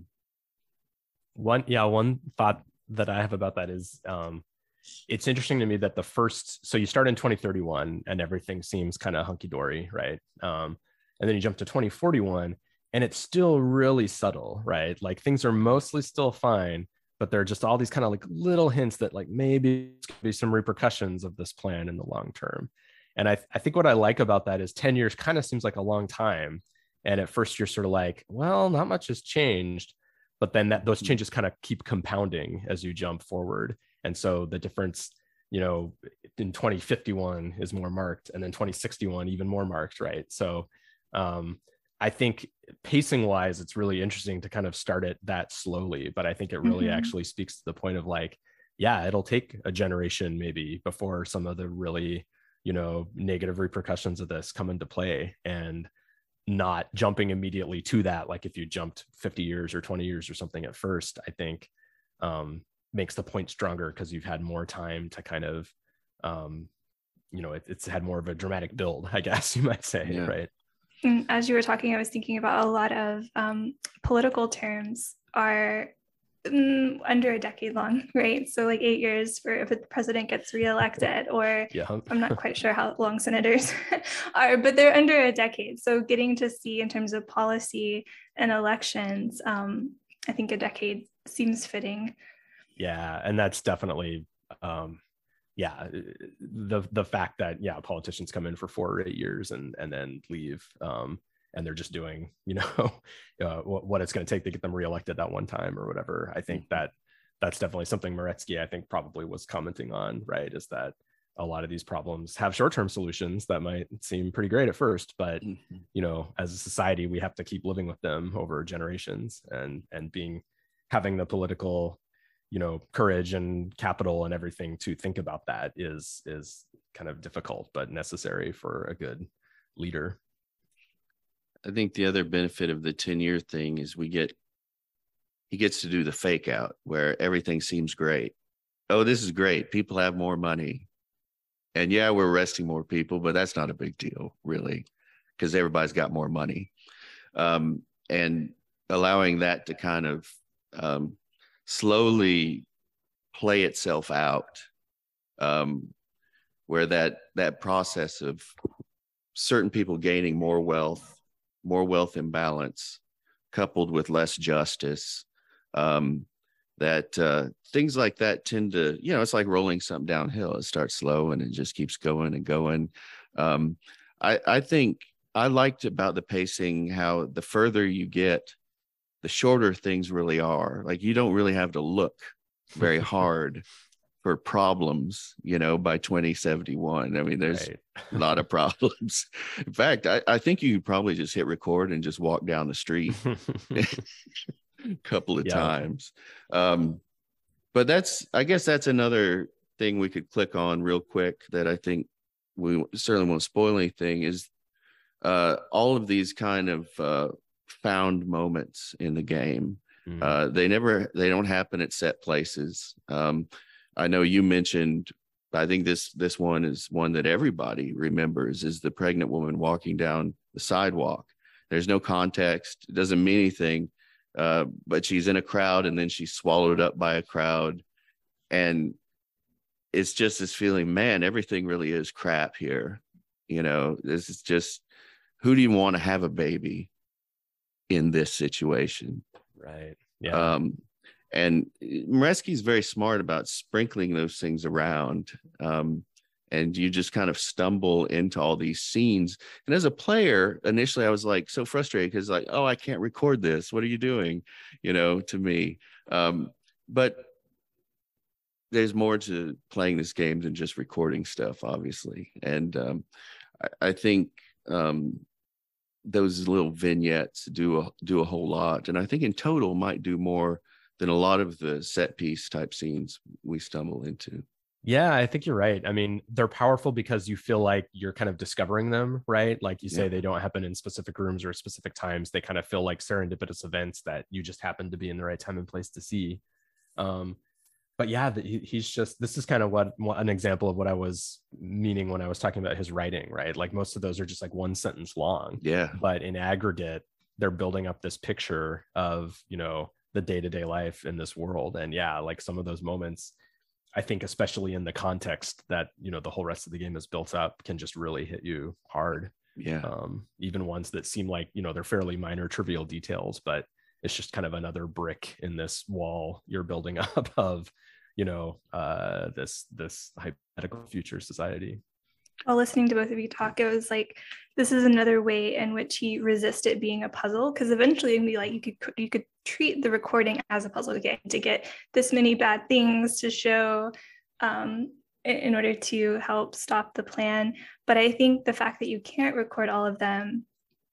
One, yeah, one thought that I have about that is um, it's interesting to me that the first, so you start in twenty thirty-one and everything seems kind of hunky-dory, right? Um, and then you jump to twenty forty-one and it's still really subtle, right? Like things are mostly still fine, but there are just all these kind of like little hints that like maybe there's going to be some repercussions of this plan in the long term. And I, I think what I like about that is ten years kind of seems like a long time. And at first you're sort of like, well, not much has changed, but then that those changes kind of keep compounding as you jump forward. And so the difference, you know, in twenty fifty-one is more marked, and then twenty sixty-one even more marked, right? So um, I think pacing wise, it's really interesting to kind of start it that slowly, but I think it really mm-hmm. actually speaks to the point of like, yeah, it'll take a generation maybe before some of the really, you know, negative repercussions of this come into play, and not jumping immediately to that. Like if you jumped fifty years or twenty years or something at first, I think um, makes the point stronger because you've had more time to kind of, um, you know, it, it's had more of a dramatic build, I guess you might say, yeah. Right? As you were talking, I was thinking about a lot of um, political terms are mm, under a decade long, right? So like eight years for if the president gets reelected, or yeah. I'm not quite sure how long senators are, but they're under a decade. So getting to see in terms of policy and elections, um, I think a decade seems fitting. Yeah, and that's definitely, um, yeah, the the fact that yeah politicians come in for four or eight years and and then leave. Um, and they're just doing, you know, uh, what, what it's going to take to get them reelected that one time or whatever. I think that that's definitely something Moretzky, I think, probably was commenting on, right? Is that a lot of these problems have short-term solutions that might seem pretty great at first, but mm-hmm. you know, as a society, we have to keep living with them over generations, and and being having the political, you know, courage and capital and everything to think about that is is kind of difficult but necessary for a good leader. I think the other benefit of the ten-year thing is we get he gets to do the fake out where everything seems great. Oh, this is great. People have more money. And yeah, we're arresting more people, but that's not a big deal, really, because everybody's got more money. Um, and allowing that to kind of um, slowly play itself out, um, where that that process of certain people gaining more wealth, more wealth imbalance, coupled with less justice, um, that uh, things like that tend to, you know, it's like rolling something downhill. It starts slow and it just keeps going and going. Um, I, I think I liked about the pacing how the further you get, the shorter things really are. Like, you don't really have to look very hard for problems, you know, by twenty seventy-one. I mean, there's right. a lot of problems. In fact, I, I think you could probably just hit record and just walk down the street a couple of yeah. times. Um, but that's, I guess that's another thing we could click on real quick that I think we certainly won't spoil anything is uh, all of these kind of uh, found moments in the game. Mm. Uh, they never, they don't happen at set places. Um, I know you mentioned, I think this, this one is one that everybody remembers, is the pregnant woman walking down the sidewalk. There's no context. It doesn't mean anything. Uh, but she's in a crowd and then she's swallowed up by a crowd. And it's just this feeling, man, everything really is crap here. You know, this is just, who do you want to have a baby in this situation? Right. Yeah. Um, and Moretzky's very smart about sprinkling those things around. Um, and you just kind of stumble into all these scenes. And as a player, initially I was like so frustrated because like, oh, I can't record this. What are you doing? You know, to me. Um, but there's more to playing this game than just recording stuff, obviously. And um, I, I think um, those little vignettes do a, do a whole lot. And I think in total might do more than a lot of the set piece type scenes we stumble into. Yeah, I think you're right. I mean, they're powerful because you feel like you're kind of discovering them, right? Like you say, yeah. they don't happen in specific rooms or specific times. They kind of feel like serendipitous events that you just happen to be in the right time and place to see. Um, but yeah, the, he's just, this is kind of what, what an example of what I was meaning when I was talking about his writing, right? Like most of those are just like one sentence long. Yeah. But in aggregate, they're building up this picture of, you know, the day-to-day life in this world. And yeah, like some of those moments, I think, especially in the context that, you know, the whole rest of the game is built up, can just really hit you hard. Yeah. Um, even ones that seem like, you know, they're fairly minor, trivial details, but it's just kind of another brick in this wall you're building up of, you know, uh, this, this hypothetical future society. While listening to both of you talk, it was like, this is another way in which he resisted being a puzzle, because eventually it'd be like you could you could treat the recording as a puzzle game to get this many bad things to show um, in order to help stop the plan. But I think the fact that you can't record all of them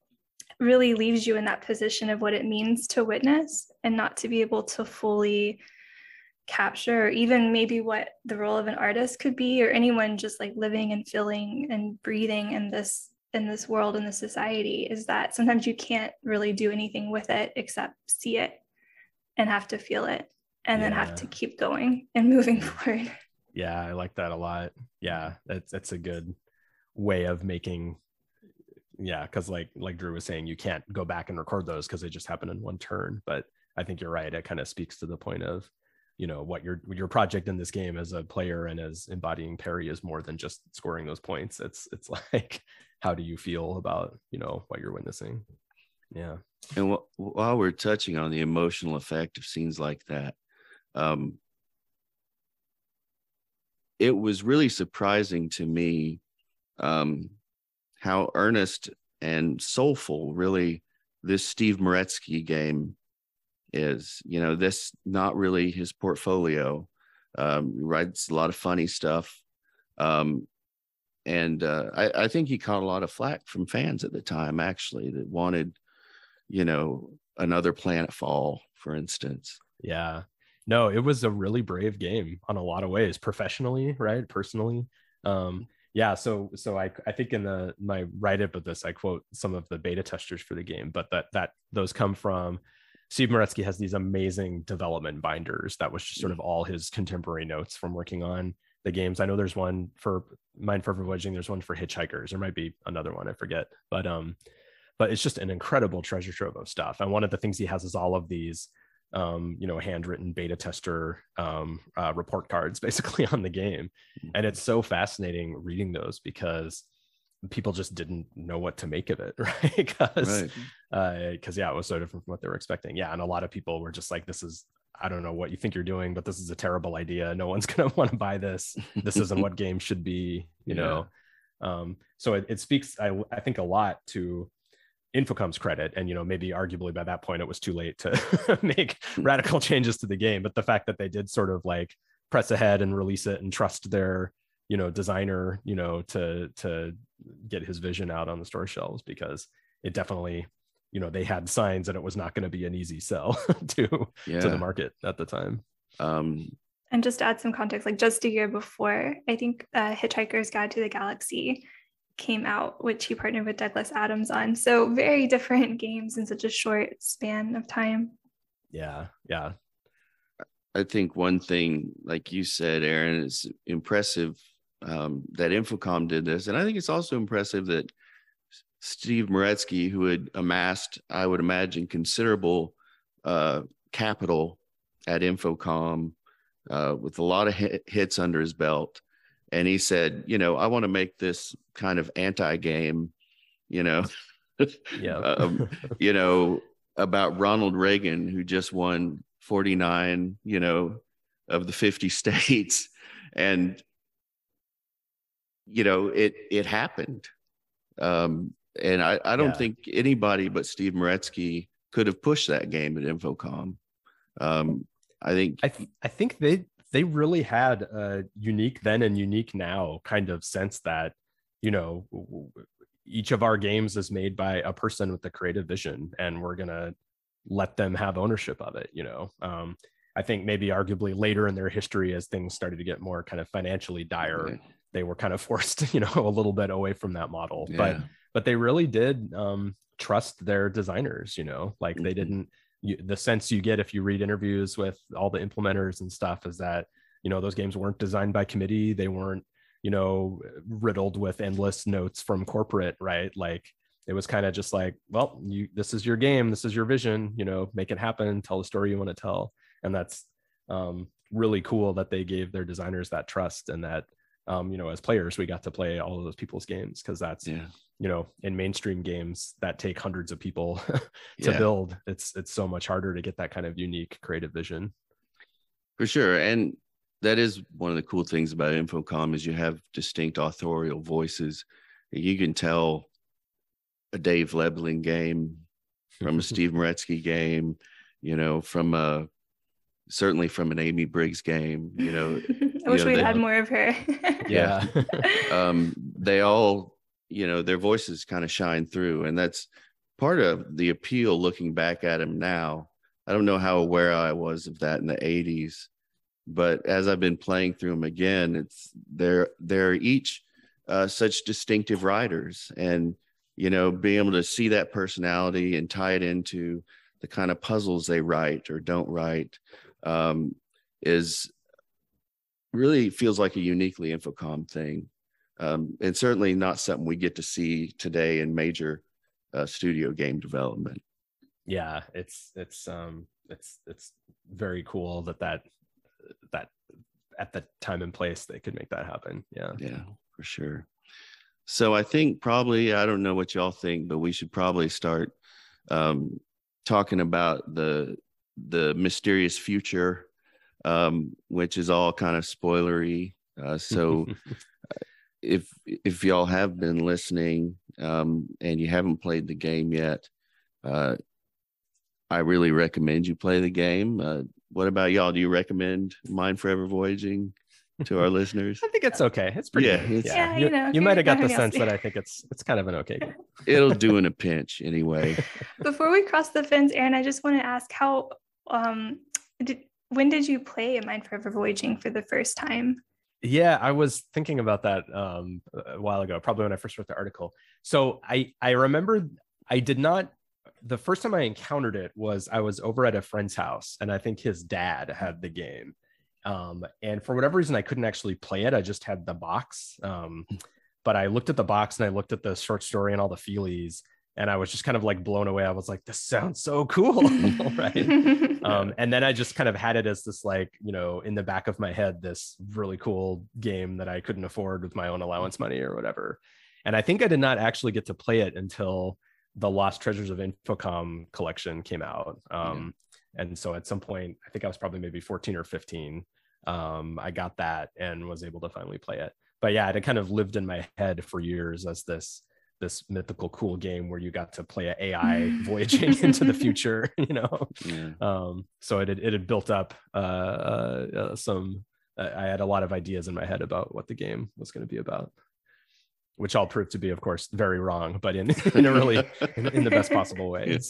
really leaves you in that position of what it means to witness and not to be able to fully capture, or even maybe what the role of an artist could be, or anyone just like living and feeling and breathing in this in this world, in this society, is that sometimes you can't really do anything with it except see it and have to feel it and yeah. then have to keep going and moving forward. Yeah, I like that a lot. Yeah, that's that's a good way of making, yeah, because like like Drew was saying, you can't go back and record those because they just happen in one turn. But I think you're right. It kind of speaks to the point of, you know, what your your project in this game as a player and as embodying Perry is more than just scoring those points. It's it's like, how do you feel about, you know, what you're witnessing? Yeah. And wh- while we're touching on the emotional effect of scenes like that, um, it was really surprising to me um, how earnest and soulful, really, this Steve Meretzky game is. You know, this not really his portfolio. Um, he writes a lot of funny stuff. Um, and uh, I, I think he caught a lot of flack from fans at the time, actually, that wanted, you know, another Planetfall, for instance. Yeah. No, it was a really brave game on a lot of ways, professionally, right? Personally. Um, yeah. So, so I, I think in the, my write-up of this, I quote some of the beta testers for the game, but that, that those come from Steve Meretzky. Has these amazing development binders. That was just sort of all his contemporary notes from working on the games. I know there's one for Mind Fervor Voyaging. There's one for Hitchhikers. There might be another one, I forget, but, um, but it's just an incredible treasure trove of stuff. And one of the things he has is all of these, um, you know, handwritten beta tester um, uh, report cards basically on the game. And it's so fascinating reading those because people just didn't know what to make of it, right? Because, right. uh, because yeah, it was so different from what they were expecting. Yeah, and a lot of people were just like, "This is, I don't know what you think you're doing, but this is a terrible idea. No one's gonna want to buy this. This isn't what games should be," you yeah. know. Um, so it, it speaks, I, I think, a lot to Infocom's credit, and you know, maybe arguably by that point it was too late to make radical changes to the game, but the fact that they did sort of like press ahead and release it and trust their, you know, designer, you know, to to get his vision out on the store shelves, because it definitely, you know, they had signs that it was not going to be an easy sell to yeah. to the market at the time. Um, and just to add some context, like just a year before, I think uh, Hitchhiker's Guide to the Galaxy came out, which he partnered with Douglas Adams on. So very different games in such a short span of time. Yeah, yeah. I think one thing, like you said, Aaron, is impressive um, that Infocom did this. And I think it's also impressive that Steve Meretzky, who had amassed, I would imagine, considerable uh, capital at Infocom uh, with a lot of hit, hits under his belt. And he said, you know, I want to make this kind of anti-game, you know, yeah, um, you know, about Ronald Reagan, who just won forty-nine, you know, of the fifty states. And, you know, it, it happened. Um, and I, I don't yeah. think anybody but Steve Meretzky could have pushed that game at Infocom. Um, I think, I, th- I think they, they really had a unique then and unique now kind of sense that, you know, each of our games is made by a person with a creative vision, and we're going to let them have ownership of it. You know, um, I think maybe arguably later in their history, as things started to get more kind of financially dire, yeah. they were kind of forced, you know, a little bit away from that model, yeah. but, but they really did um, trust their designers, you know, like mm-hmm. they didn't, you, the sense you get if you read interviews with all the implementers and stuff is that, you know, those games weren't designed by committee. They weren't, you know, riddled with endless notes from corporate, right? Like it was kind of just like, well, you, this is your game. This is your vision, you know, make it happen, tell the story you want to tell. And that's um, really cool that they gave their designers that trust, and that, um, you know, as players, we got to play all of those people's games, because that's, yeah. you know, in mainstream games that take hundreds of people to yeah. build, it's it's so much harder to get that kind of unique creative vision. For sure. And that is one of the cool things about Infocom is you have distinct authorial voices. You can tell a Dave Lebling game from a Steve Meretzky game, you know, from a, certainly from an Amy Briggs game, you know. I wish you know, we'd they, had more of her. yeah. um, they all, you know, their voices kind of shine through, and that's part of the appeal looking back at him now. I don't know how aware I was of that in the eighties, but as I've been playing through them again, it's they're they're each uh, such distinctive writers, and you know, being able to see that personality and tie it into the kind of puzzles they write or don't write um, is really feels like a uniquely Infocom thing, um, and certainly not something we get to see today in major uh, studio game development. Yeah, it's it's um it's it's very cool that that that at the time and place they could make that happen. Yeah, yeah, for sure. So I think probably, I don't know what y'all think, but we should probably start um, talking about the the mysterious future, um, which is all kind of spoilery. Uh, so if if y'all have been listening um, and you haven't played the game yet, uh, I really recommend you play the game. Uh, what about y'all? Do you recommend Mind Forever Voyaging to our listeners? I think it's okay. It's pretty Yeah, good. it's- Yeah, Yeah, you, you know, if you you're might have got the nothing else sense to- that I think it's it's kind of an okay game. It'll do in a pinch anyway. Before we cross the fence, Aaron, I just want to ask how, um, did, when did you play Mind Forever Voyaging for the first time? Yeah, I was thinking about that um, a while ago, probably when I first wrote the article. So I I remember I did not. The first time I encountered it was I was over at a friend's house, and I think his dad had the game. Um, and for whatever reason, I couldn't actually play it. I just had the box. Um, but I looked at the box and I looked at the short story and all the feelies, and I was just kind of like blown away. I was like, this sounds so cool. Right. Um, and then I just kind of had it as this, like, you know, in the back of my head, this really cool game that I couldn't afford with my own allowance money or whatever. And I think I did not actually get to play it until the Lost Treasures of Infocom collection came out. Um, yeah. And so at some point, I think I was probably maybe fourteen or fifteen. Um, I got that and was able to finally play it. But yeah, it kind of lived in my head for years as this this mythical cool game where you got to play an A I voyaging into the future, you know. Yeah. Um, so it had, it had built up uh, uh, uh, some. Uh, I had a lot of ideas in my head about what the game was going to be about, which all proved to be, of course, very wrong, but in, in a really in, in the best possible way. Yeah. So.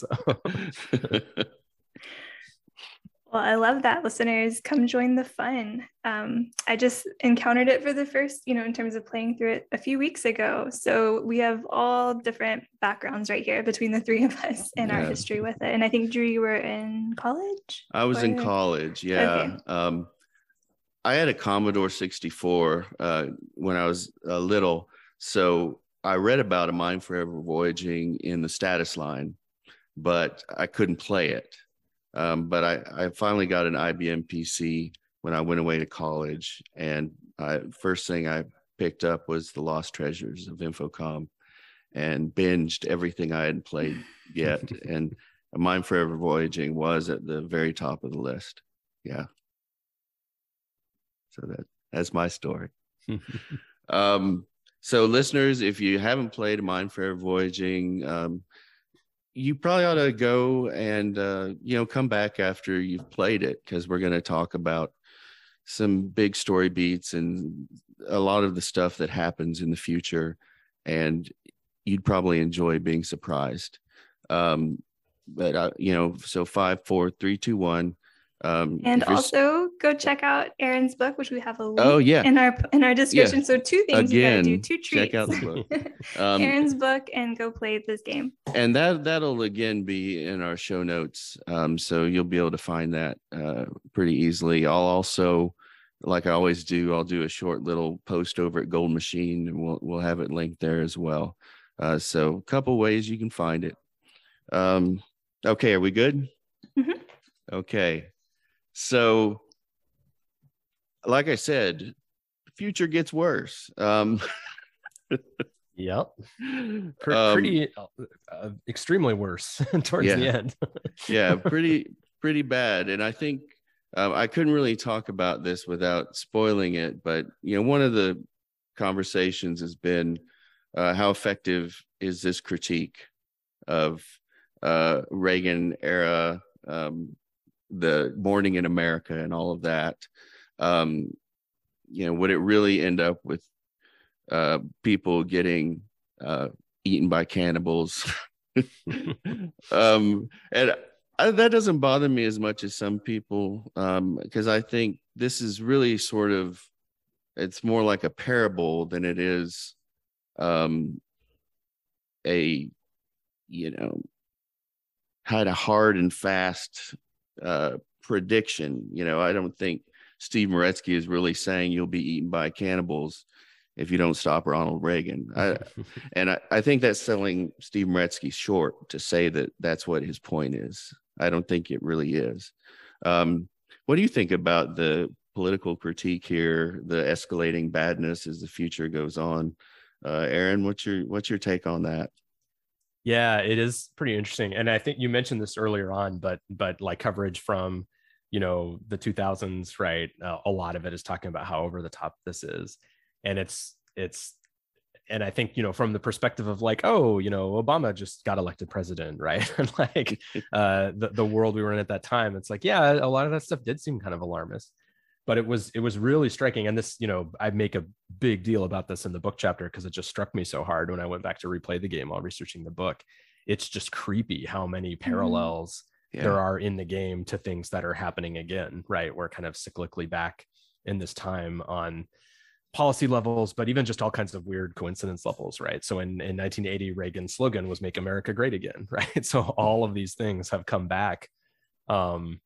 Well, I love that. Listeners, come join the fun. Um, I just encountered it for the first, you know, in terms of playing through it a few weeks ago. So we have all different backgrounds right here between the three of us and our Yeah. history with it. And I think, Drew, you were in college? I was in Or- college. Yeah. Okay. Um, I had a Commodore sixty-four uh, when I was uh, little. So I read about a Mind Forever Voyaging in the status line, but I couldn't play it. Um, but I, I finally got an I B M P C when I went away to college. And I, first thing I picked up was the Lost Treasures of Infocom and binged everything I hadn't played yet. And Mind Forever Voyaging was at the very top of the list. Yeah. So that that's my story. um, so listeners, if you haven't played Mind Forever Voyaging, um, you probably ought to go and, uh, you know, come back after you've played it, because we're going to talk about some big story beats and a lot of the stuff that happens in the future. And you'd probably enjoy being surprised. Um, but, uh, you know, so five, four, three, two, one. Um, And if you're- also go check out Aaron's book, which we have a link Oh, yeah. in our in our description. Yeah. So two things you gotta do, Again, two treats. check out the book. Um, Aaron's book and go play this game. and that that'll again be in our show notes, um so you'll be able to find that uh pretty easily. I'll also, like I always do, I'll do a short little post over at Gold Machine, and we'll we'll have it linked there as well. Uh so a couple ways you can find it. Um okay, are we good? Mhm. Okay, so like I said, the future gets worse. um Yep. Pre- um, pretty uh, uh, extremely worse towards Yeah. the end. yeah, pretty pretty bad. And I think uh, I couldn't really talk about this without spoiling it, but you know, one of the conversations has been uh, how effective is this critique of uh, Reagan era, um, the Morning in America, and all of that. Um, you know, would it really end up with uh, people getting uh, eaten by cannibals? um, and I, that doesn't bother me as much as some people, um, because I think this is really sort of, it's more like a parable than it is um, a, you know, had a hard and fast uh, prediction. You know, I don't think Steve Moretsky is really saying you'll be eaten by cannibals if you don't stop Ronald Reagan. I, and I, I think that's selling Steve Moretsky short to say that that's what his point is. I don't think it really is. Um, what do you think about the political critique here, the escalating badness as the future goes on? Uh, Aaron, what's your what's your take on that? Yeah, it is pretty interesting. And I think you mentioned this earlier on, but but like coverage from, you know, the two thousands, right? Uh, a lot of it is talking about how over the top this is. And it's it's and I think, you know, from the perspective of like, oh, you know, Obama just got elected president, right? And like uh, the, the world we were in at that time, it's like, yeah, a lot of that stuff did seem kind of alarmist, but it was, it was really striking. And this, you know, I make a big deal about this in the book chapter because it just struck me so hard when I went back to replay the game while researching the book. It's just creepy how many parallels mm-hmm. yeah. there are in the game to things that are happening again, right? We're kind of cyclically back in this time on policy levels, but even just all kinds of weird coincidence levels, right? So in, in nineteen eighty, Reagan's slogan was "Make America Great Again," right? So all of these things have come back. Um,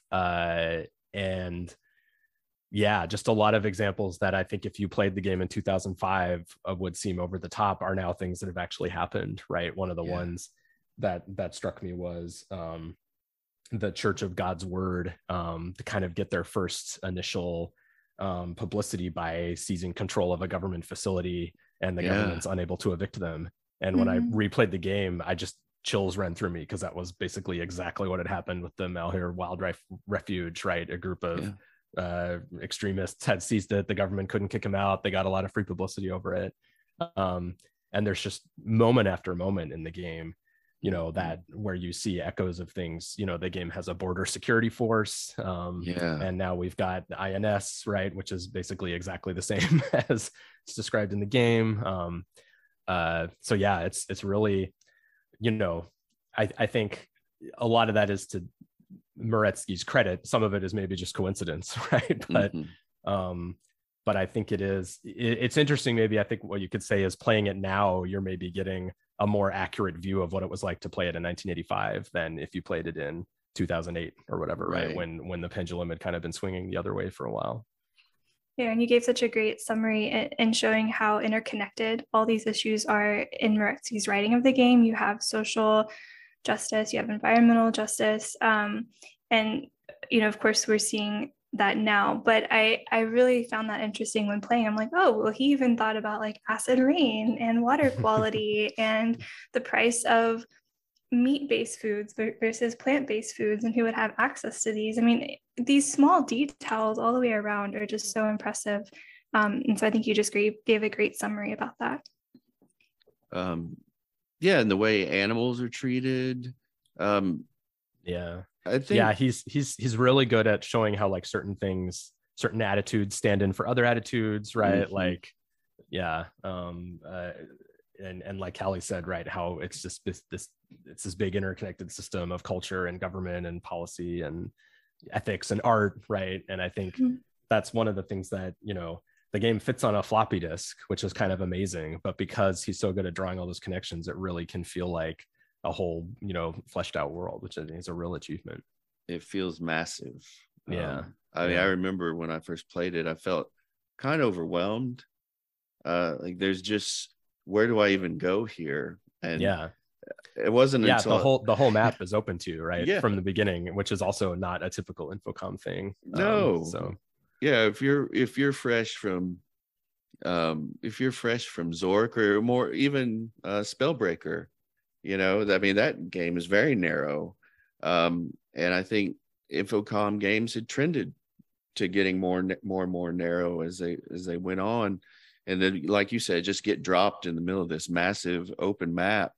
uh, and yeah, just a lot of examples that I think if you played the game in two thousand five uh, would seem over the top are now things that have actually happened, right? One of the yeah. ones that that struck me was um, the Church of God's Word um, to kind of get their first initial um, publicity by seizing control of a government facility, and the yeah. government's unable to evict them. And mm-hmm. when I replayed the game, I just chills ran through me because that was basically exactly what had happened with the Malheur Wildlife Refuge, right? A group of yeah. uh, extremists had seized it. The government couldn't kick them out. They got a lot of free publicity over it. Um, and there's just moment after moment in the game, you know, that where you see echoes of things. You know, the game has a border security force, um, yeah. and now we've got the I N S, right, which is basically exactly the same as it's described in the game. Um, uh, so yeah, it's it's really, you know, I, I think a lot of that is to Meretzky's credit. Some of it is maybe just coincidence, right? But mm-hmm. um, but I think it is. It, it's interesting. Maybe I think what you could say is playing it now, you're maybe getting a more accurate view of what it was like to play it in nineteen eighty-five than if you played it in two thousand eight or whatever, right? right? When when the pendulum had kind of been swinging the other way for a while. Yeah, and you gave such a great summary in showing how interconnected all these issues are in Meretzky's writing of the game. You have social justice, you have environmental justice, um, and you know, of course, we're seeing that now. But I, I really found that interesting when playing. I'm like, oh, well, he even thought about like acid rain and water quality and the price of meat-based foods versus plant-based foods and who would have access to these. I mean, these small details all the way around are just so impressive. Um, and so I think you just gave, gave a great summary about that. Um, yeah, and the way animals are treated. Um, yeah. I think yeah, he's he's he's really good at showing how like certain things, certain attitudes stand in for other attitudes, right? Mm-hmm. Like, yeah, um, uh, and and like Callie said, right, how it's just this this it's this big interconnected system of culture and government and policy and ethics and art, right? And I think mm-hmm. that's one of the things that, you know, the game fits on a floppy disk, which is kind of amazing. But because he's so good at drawing all those connections, it really can feel like a whole, you know, fleshed out world, which I think is a real achievement. It feels massive. Yeah. Um, I mean, yeah. I remember when I first played it, I felt kind of overwhelmed. Uh, like there's just, where do I even go here? And yeah, it wasn't yeah, until the whole the whole map is open to you, right? Yeah. From the beginning, which is also not a typical Infocom thing. No. Um, so yeah, if you're if you're fresh from um if you're fresh from Zork or more even uh Spellbreaker, you know, I mean, that game is very narrow. Um, and I think Infocom games had trended to getting more, more and more narrow as they, as they went on. And then, like you said, just get dropped in the middle of this massive open map.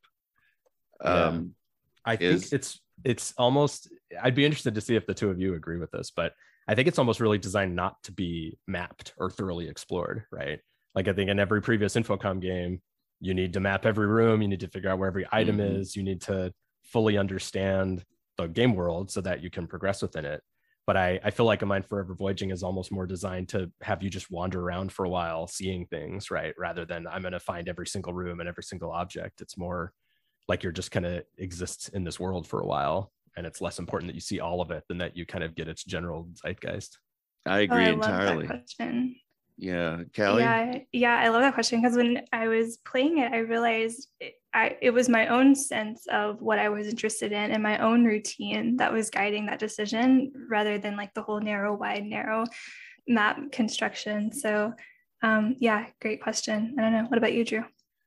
Um, yeah. I is, think it's, it's almost, I'd be interested to see if the two of you agree with this, but I think it's almost really designed not to be mapped or thoroughly explored, right? Like I think in every previous Infocom game, you need to map every room. You need to figure out where every item mm-hmm. is. You need to fully understand the game world so that you can progress within it. But I, I feel like A Mind Forever Voyaging is almost more designed to have you just wander around for a while, seeing things, right? Rather than I'm going to find every single room and every single object. It's more like you're just kind of exist in this world for a while. And it's less important that you see all of it than that you kind of get its general zeitgeist. I agree oh, I entirely. Love that question. Yeah, Callie? Yeah, yeah, I love that question because when I was playing it, I realized it, I, it was my own sense of what I was interested in and my own routine that was guiding that decision rather than like the whole narrow, wide, narrow map construction. So um, yeah, great question. I don't know. What about you, Drew?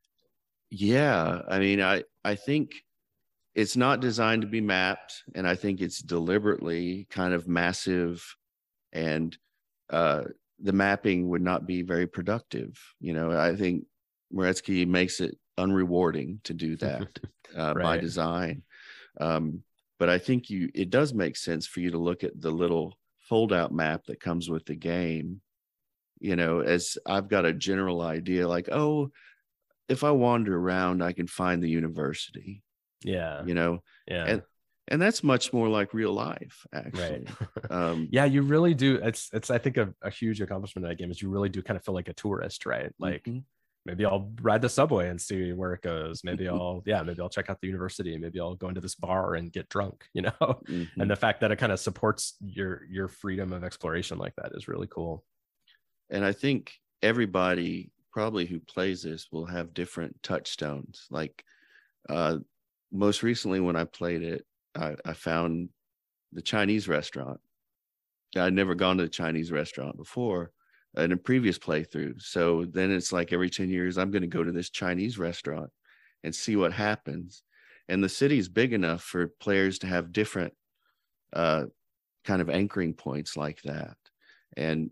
Yeah, I mean, I, I think it's not designed to be mapped, and I think it's deliberately kind of massive, and uh, the mapping would not be very productive. You know, I think Moretzky makes it unrewarding to do that uh, Right. by design. Um, but I think you it does make sense for you to look at the little fold-out map that comes with the game. You know, as I've got a general idea, like, oh, if I wander around, I can find the university. Yeah. You know, Yeah. and and that's much more like real life, actually. Right. um, Yeah, you really do. It's it's I think a, a huge accomplishment of that game is you really do kind of feel like a tourist, right? Like mhm. maybe I'll ride the subway and see where it goes. Maybe I'll yeah, maybe I'll check out the university. Maybe I'll go into this bar and get drunk, you know. Mhm. And the fact that it kind of supports your your freedom of exploration like that is really cool. And I think everybody probably who plays this will have different touchstones. Like uh, most recently when I played it, I, I found the Chinese restaurant. I'd never gone to a Chinese restaurant before in a previous playthrough. So then it's like every ten years, I'm going to go to this Chinese restaurant and see what happens. And the city is big enough for players to have different uh, kind of anchoring points like that. And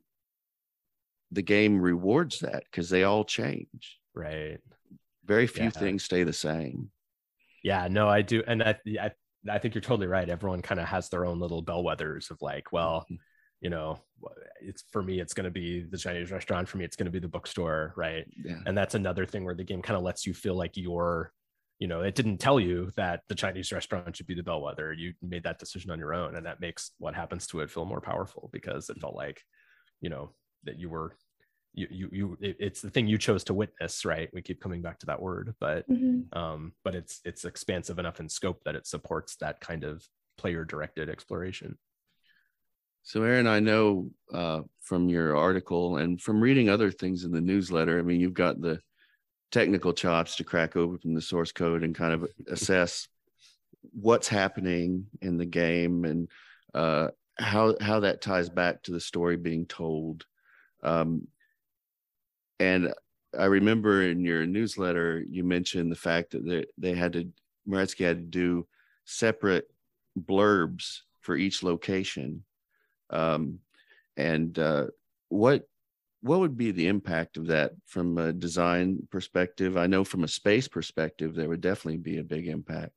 the game rewards that because they all change. Right. Very few Yeah. things stay the same. Yeah, no, I do. And I, I, I think you're totally right. Everyone kind of has their own little bellwethers of like, well, Mhm. you know, it's for me, it's going to be the Chinese restaurant. For me, it's going to be the bookstore. Right. Yeah. And that's another thing where the game kind of lets you feel like you're, you know, it didn't tell you that the Chinese restaurant should be the bellwether. You made that decision on your own. And that makes what happens to it feel more powerful because it felt like, you know, that you were, you, you, you it, it's the thing you chose to witness, right? We keep coming back to that word, but, Mhm. um, but it's, it's expansive enough in scope that it supports that kind of player directed exploration. So, Aaron, I know uh, from your article and from reading other things in the newsletter, I mean, you've got the technical chops to crack open the source code and kind of assess what's happening in the game and uh, how how that ties back to the story being told. Um, and I remember in your newsletter, you mentioned the fact that they, they had to, Moretzky had to do separate blurbs for each location. Um, and uh, what what would be the impact of that from a design perspective? I know from a space perspective, there would definitely be a big impact.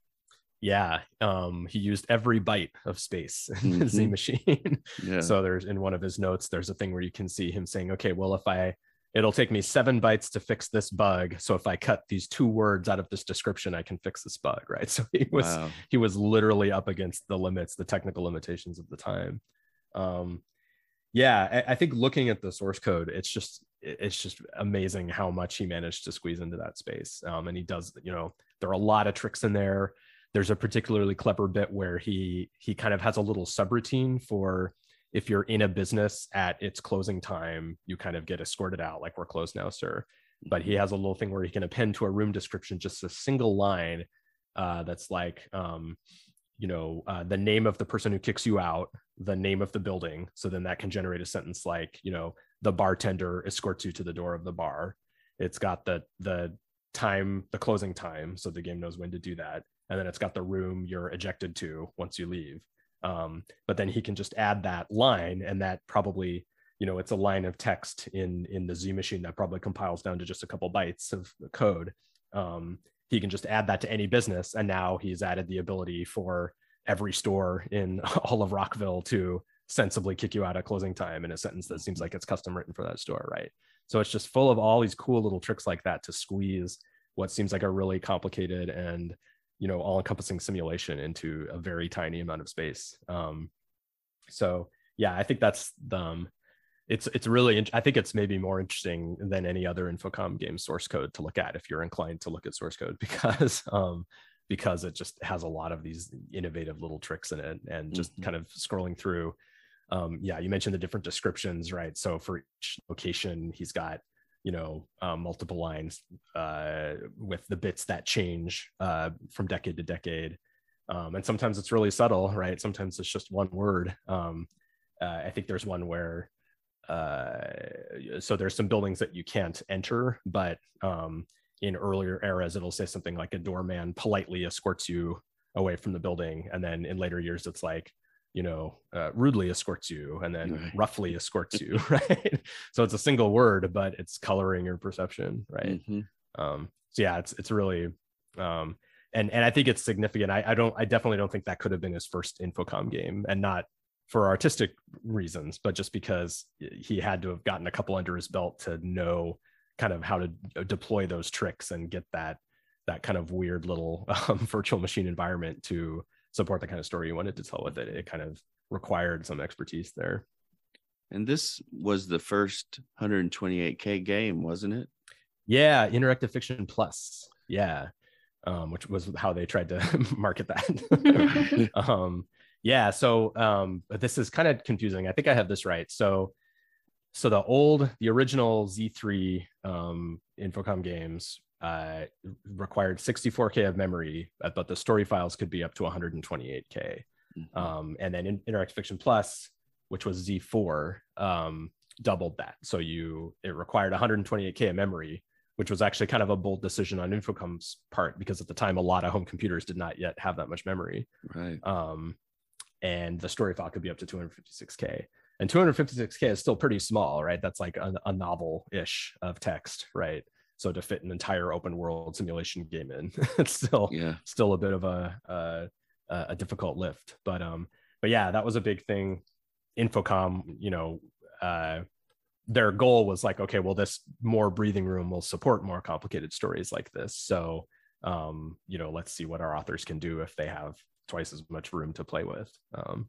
Yeah, um, he used every byte of space in Mhm. the Z machine. Yeah. So there's in one of his notes, there's a thing where you can see him saying, okay, well, if I, it'll take me seven bytes to fix this bug. So if I cut these two words out of this description, I can fix this bug, right? So he was, Wow. he was literally up against the limits, the technical limitations of the time. Um, yeah, I, I think looking at the source code, it's just, it's just amazing how much he managed to squeeze into that space. Um, and he does, you know, there are a lot of tricks in there. There's a particularly clever bit where he he kind of has a little subroutine for if you're in a business at its closing time, you kind of get escorted out, like we're closed now, sir. But he has a little thing where he can append to a room description just a single line uh, that's like, um, you know, uh, the name of the person who kicks you out, the name of the building. So then that can generate a sentence like, you know, the bartender escorts you to the door of the bar. It's got the the time, the closing time, so the game knows when to do that. And then it's got the room you're ejected to once you leave. Um, but then he can just add that line, and that probably, you know, it's a line of text in in the Z machine that probably compiles down to just a couple bytes of code. Um, he can just add that to any business, and now he's added the ability for every store in all of Rockville to sensibly kick you out at closing time in a sentence that seems like it's custom written for that store, right? So it's just full of all these cool little tricks like that to squeeze what seems like a really complicated and, you know, all-encompassing simulation into a very tiny amount of space. Um, so yeah, I think that's the, um, it's it's really, I think it's maybe more interesting than any other Infocom game source code to look at if you're inclined to look at source code, because um, because it just has a lot of these innovative little tricks in it. And just mm-hmm. kind of scrolling through, um, yeah, you mentioned the different descriptions, right? So for each location, he's got, you know, um, multiple lines uh, with the bits that change uh, from decade to decade. Um, and sometimes it's really subtle, right? Sometimes it's just one word. Um, uh, I think there's one where, uh, so there's some buildings that you can't enter, but um, in earlier eras, it'll say something like a doorman politely escorts you away from the building. And then in later years, it's like, you know, uh, rudely escorts you and then right. roughly escorts you, right? So it's a single word, but it's coloring your perception, right? Mm-hmm. Um, so yeah, it's it's really, um, and and I think it's significant. I, I don't, I definitely don't think that could have been his first Infocom game, and not for artistic reasons, but just because he had to have gotten a couple under his belt to know kind of how to deploy those tricks and get that that kind of weird little um, virtual machine environment to support the kind of story you wanted to tell with it. It kind of required some expertise there. And this was the first one twenty-eight K game, wasn't it? Yeah, Interactive Fiction Plus. Yeah, um, which was how they tried to market that. um, yeah, so um, but this is kind of confusing. I think I have this right. So, so the old, the original Z three um, Infocom games uh, required sixty-four K of memory, but the story files could be up to one twenty-eight K. Mm-hmm. Um, and then in Interactive Fiction Plus, which was Z four, um, doubled that. So you it required one twenty-eight K of memory, which was actually kind of a bold decision on Infocom's part, because at the time, a lot of home computers did not yet have that much memory. Right. Um, and the story file could be up to two fifty-six K. And two fifty-six K is still pretty small, right? That's like a, a novel-ish of text, right? So to fit an entire open world simulation game in, it's still yeah. still a bit of a, a a difficult lift. But um, but yeah, that was a big thing. Infocom, you know, uh, their goal was like, okay, well, this more breathing room will support more complicated stories like this. So, um, you know, let's see what our authors can do if they have twice as much room to play with. Um,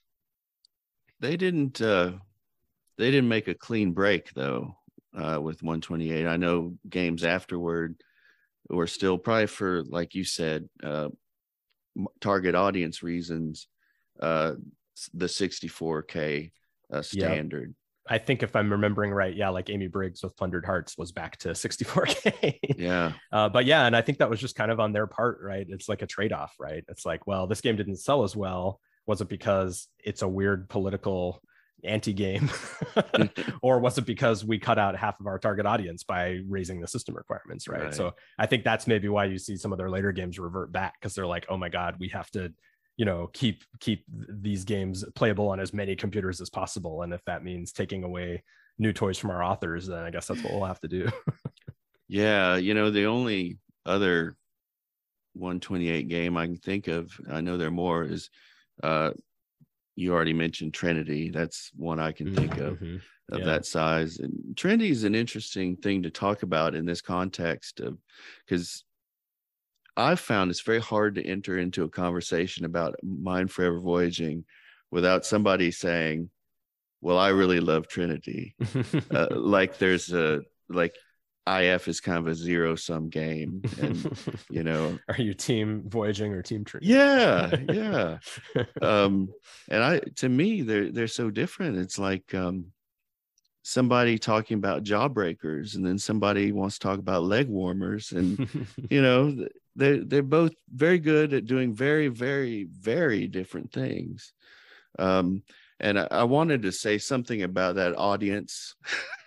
they didn't, uh, they didn't make a clean break though, uh, with one twenty-eight. I know games afterward were still, probably for, like you said, uh, target audience reasons, uh, the sixty-four K uh, standard. Yep. I think if I'm remembering right, yeah, like Amy Briggs with Plundered Hearts was back to sixty-four K. Yeah. Uh, but yeah, and I think that was just kind of on their part, right? It's like a trade-off, right? It's like, well, this game didn't sell as well. Was it because it's a weird political anti-game? Or was it because we cut out half of our target audience by raising the system requirements, right? Right. So I think that's maybe why you see some of their later games revert back, because they're like, oh my God, we have to, you know, keep keep these games playable on as many computers as possible. And if that means taking away new toys from our authors, then I guess that's what we'll have to do. Yeah, you know, the only other one twenty-eight game I can think of, I know there are more, is uh you already mentioned Trinity. That's one I can think of mm-hmm. of yeah. that size. And Trinity is an interesting thing to talk about in this context of, because I've found it's very hard to enter into a conversation about Mind Forever Voyaging without somebody saying, well, I really love Trinity. uh, like there's a, like I F is kind of a zero sum game. And, you know, are you team Voyaging or team Trinity? Yeah. Yeah. um, and I, to me, they're, they're so different. It's like, um, somebody talking about Jawbreakers, and then somebody wants to talk about leg warmers, and you know, they're they're both very good at doing very, very, very different things. Um, and I, I wanted to say something about that audience.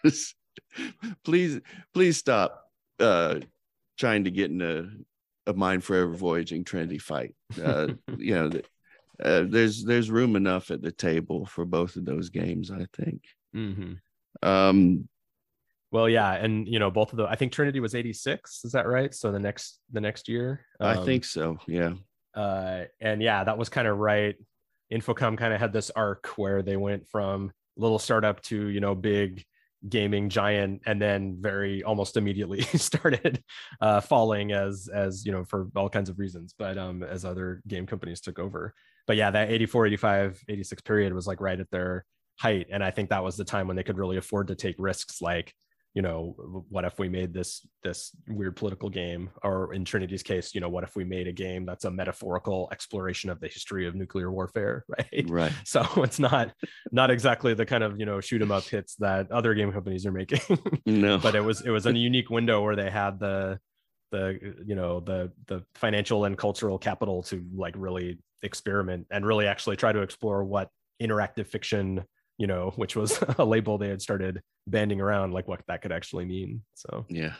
please, please stop uh, trying to get in a, a Mind Forever Voyaging Trinity fight. Uh, you know, uh, there's there's room enough at the table for both of those games, I think. Mm-hmm. Um, well, yeah, and you know, both of the, I think Trinity was eighty-six, is that right? So the next the next year, um, I think so, yeah. Uh, and yeah, that was kind of right. Infocom kind of had this arc where they went from little startup to, you know, big gaming giant, and then very almost immediately started uh, falling as as you know, for all kinds of reasons, but um, as other game companies took over. But yeah, that eighty-four, eighty-five, eighty-six period was like right at their height, and I think that was the time when they could really afford to take risks, like, you know, what if we made this this weird political game, or in Trinity's case, you know, what if we made a game that's a metaphorical exploration of the history of nuclear warfare, right? Right. So it's not not exactly the kind of, you know, shoot 'em up hits that other game companies are making. No. But it was it was a unique window where they had the the you know the the financial and cultural capital to like really experiment and really actually try to explore what interactive fiction, you know, which was a label they had started banding around, like what that could actually mean. So yeah,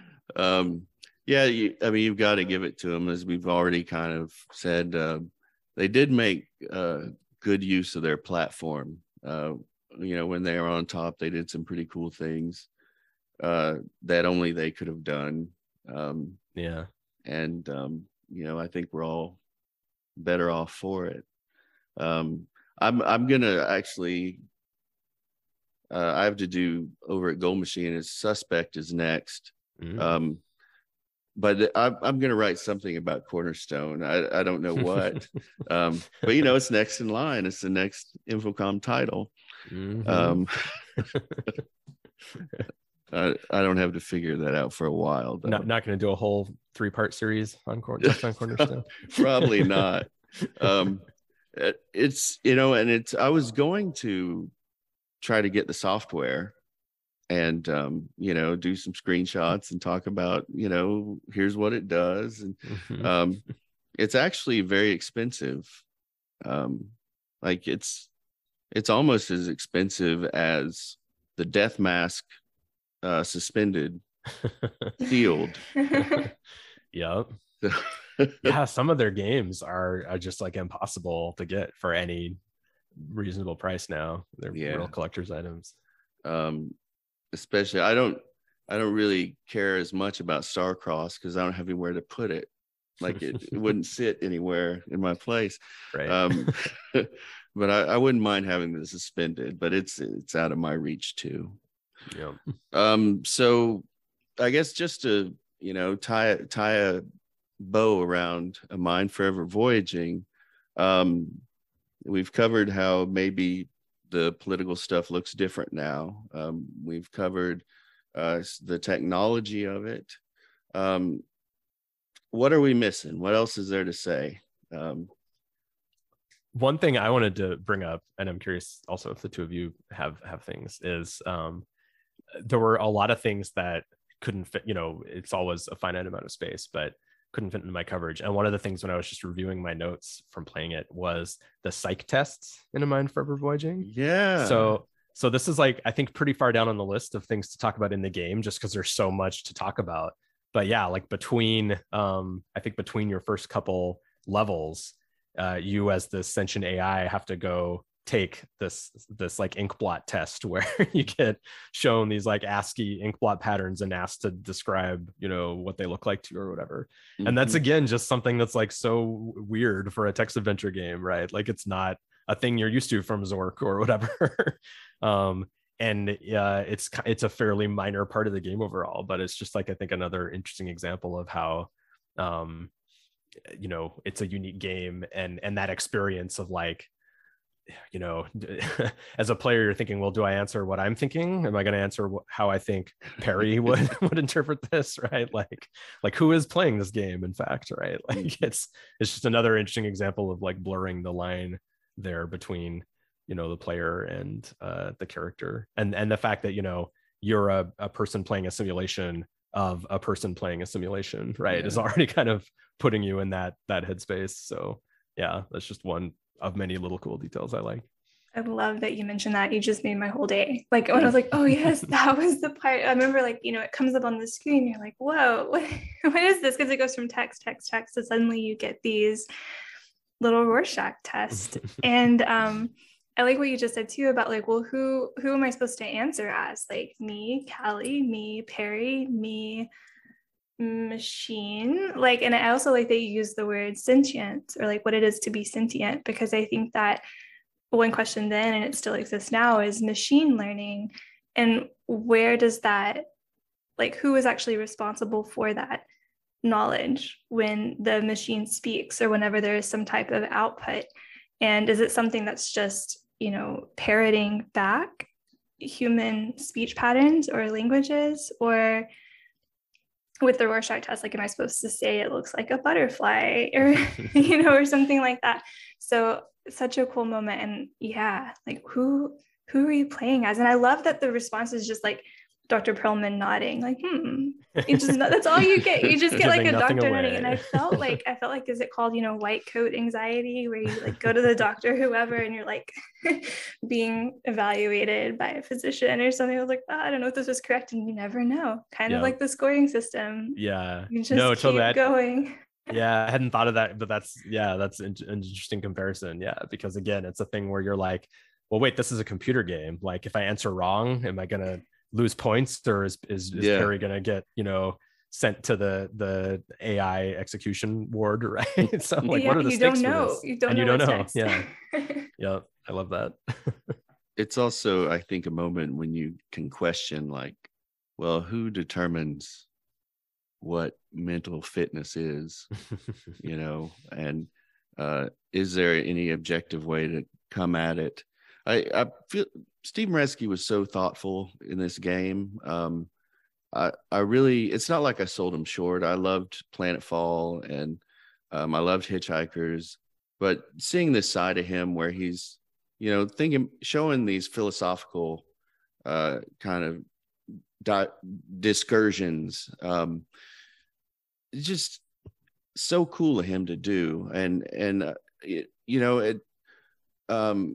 um, yeah. You, I mean, you've got to give it to them, as we've already kind of said. Uh, they did make uh, good use of their platform. Uh, you know, when they were on top, they did some pretty cool things uh, that only they could have done. Um, yeah. And, um, you know, I think we're all better off for it. Um, I'm, I'm going to actually, uh, I have to do over at Gold Machine is Suspect is next. Mm-hmm. Um, but I, I'm going to write something about Cornerstone. I, I don't know what, um, but you know, it's next in line. It's the next Infocom title. Mm-hmm. Um, I, I don't have to figure that out for a while. Though. Not not going to do a whole three part series on, Corn- on Cornerstone. Probably not. Um, it, it's you know, and it's I was going to try to get the software. And, um, you know, do some screenshots and talk about, you know, here's what it does. And mm-hmm. um, it's actually very expensive. Um, like it's, it's almost as expensive as the Death Mask uh, suspended sealed. Yep. Yeah. Some of their games are, are just like impossible to get for any reasonable price now. They're yeah. real collector's items. Um, Especially, I don't, I don't really care as much about Starcross because I don't have anywhere to put it. Like it, it wouldn't sit anywhere in my place. Right. Um, but I, I wouldn't mind having this suspended, but it's it's out of my reach too. Yeah. Um. So, I guess just to you know tie tie a bow around A Mind Forever Voyaging, um, we've covered how maybe the political stuff looks different now. Um, we've covered uh, the technology of it. Um, what are we missing? What else is there to say? Um, One thing I wanted to bring up, and I'm curious also if the two of you have have things, is um, there were a lot of things that couldn't fit. You know, it's always a finite amount of space, but couldn't fit into my coverage. And one of the things when I was just reviewing my notes from playing it was the psych tests in A Mind Forever Voyaging. Yeah. So, so this is like, I think pretty far down on the list of things to talk about in the game, just because there's so much to talk about. But yeah, like between, um, I think between your first couple levels, uh, you as the sentient A I have to go take this this like ink blot test where you get shown these like ASCII ink blot patterns and asked to describe, you know, what they look like to you or whatever. Mm-hmm. And that's again just something that's like so weird for a text adventure game, right? Like it's not a thing you're used to from Zork or whatever. um and uh it's it's a fairly minor part of the game overall, but it's just like I think another interesting example of how um you know it's a unique game, and and that experience of like, you know, as a player, you're thinking, well, do I answer what I'm thinking? Am I going to answer how I think Perry would would interpret this? Right? Like, like who is playing this game? In fact, right? Like it's it's just another interesting example of like blurring the line there between, you know, the player and uh, the character, and and the fact that, you know, you're a, a person playing a simulation of a person playing a simulation, right? Yeah. Is already kind of putting you in that that headspace. So yeah, that's just one of many little cool details I like. I love that you mentioned that. You just made my whole day. Like when I was like, oh yes, that was the part. I remember like, you know, it comes up on the screen. You're like, whoa, what, what is this? Because it goes from text, text, text. So suddenly you get these little Rorschach tests. And um, I like what you just said too about like, well, who, who am I supposed to answer as? Like me, Callie, me, Perry, me, machine. Like, and I also like that you use the word sentient, or like what it is to be sentient, because I think that one question then, and it still exists now, is machine learning. And where does that, like, who is actually responsible for that knowledge when the machine speaks or whenever there is some type of output? And is it something that's just, you know, parroting back human speech patterns or languages? Or with the Rorschach test, like, am I supposed to say it looks like a butterfly, or, you know, or something like that? So such a cool moment. And yeah, like who, who are you playing as? And I love that the response is just like Doctor Perlman nodding, like, hmm, you just, that's all you get. You just get like a doctor nodding. And I felt like, I felt like, is it called, you know, white coat anxiety, where you like go to the doctor, whoever, and you're like being evaluated by a physician or something. I was like, oh, I don't know if this was correct. And you never know, kind yeah. of like the scoring system. Yeah. You just no, keep that, going. Yeah, I hadn't thought of that, but that's yeah, that's an interesting comparison. Yeah, because again, it's a thing where you're like, well, wait, this is a computer game. Like, if I answer wrong, am I gonna lose points, or is is, is yeah. Perry gonna get, you know, sent to the the A I execution ward, right? So like, yeah, what are the you stakes don't know. for this? You don't and know you don't know. Next. Yeah, yeah, I love that. It's also, I think, a moment when you can question, like, well, who determines what mental fitness is, you know, and uh, is there any objective way to come at it? I, I feel Steve Meretzky was so thoughtful in this game. Um, I, I really, it's not like I sold him short. I loved Planetfall and um, I loved Hitchhikers, but seeing this side of him where he's, you know, thinking, showing these philosophical uh, kind of di- discursions, um, it's just so cool of him to do. And, and, uh, it, you know, it, um,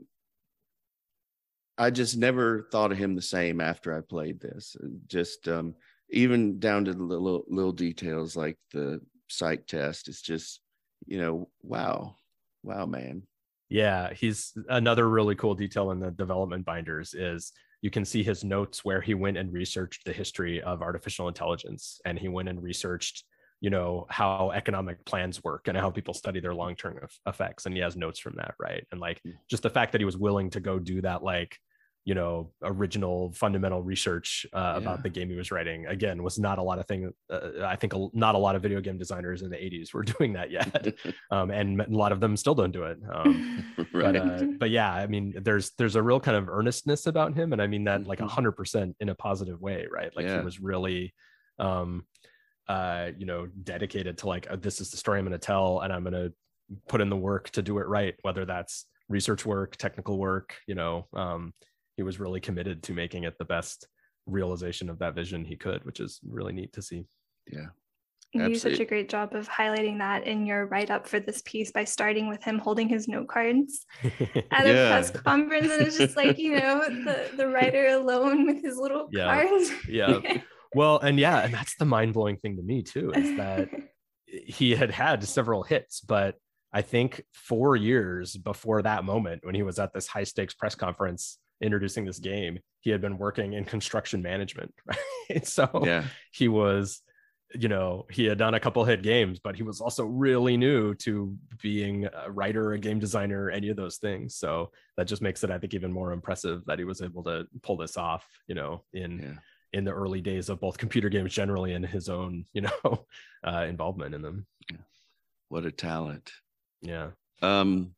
I just never thought of him the same after I played this. Just, um, even down to the little, little details, like the psych test. It's just, you know, wow. Wow, man. Yeah. He's another really cool detail in the development binders is you can see his notes where he went and researched the history of artificial intelligence. And he went and researched, you know, how economic plans work and how people study their long-term effects. And he has notes from that. Right. And like, just the fact that he was willing to go do that, like, you know, original fundamental research uh, yeah. about the game he was writing, again, was not a lot of things. Uh, I think a, not a lot of video game designers in the eighties were doing that yet. um, and a lot of them still don't do it. Um, right. But, uh, but yeah, I mean, there's, there's a real kind of earnestness about him. And I mean that like a hundred percent in a positive way, right? Like yeah. he was really, um, uh, you know, dedicated to like, uh, this is the story I'm going to tell, and I'm going to put in the work to do it right. Whether that's research work, technical work, you know, um, he was really committed to making it the best realization of that vision he could, which is really neat to see. Yeah. You do such a great job of highlighting that in your write-up for this piece by starting with him holding his note cards at yeah. a press conference. And it's just like, you know, the, the writer alone with his little yeah. cards. Yeah. Well, and yeah, and that's the mind-blowing thing to me too, is that he had had several hits, but I think four years before that moment, when he was at this high-stakes press conference introducing this game, he had been working in construction management, right? So yeah. he was, you know, he had done a couple hit games, but he was also really new to being a writer, a game designer, any of those things. So that just makes it, I think, even more impressive that he was able to pull this off, you know, in yeah. in the early days of both computer games generally and his own, you know, uh, involvement in them. Yeah. What a talent. Yeah. Um,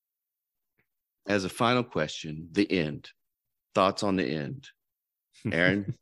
as a final question, the end. Thoughts on the end, Aaron?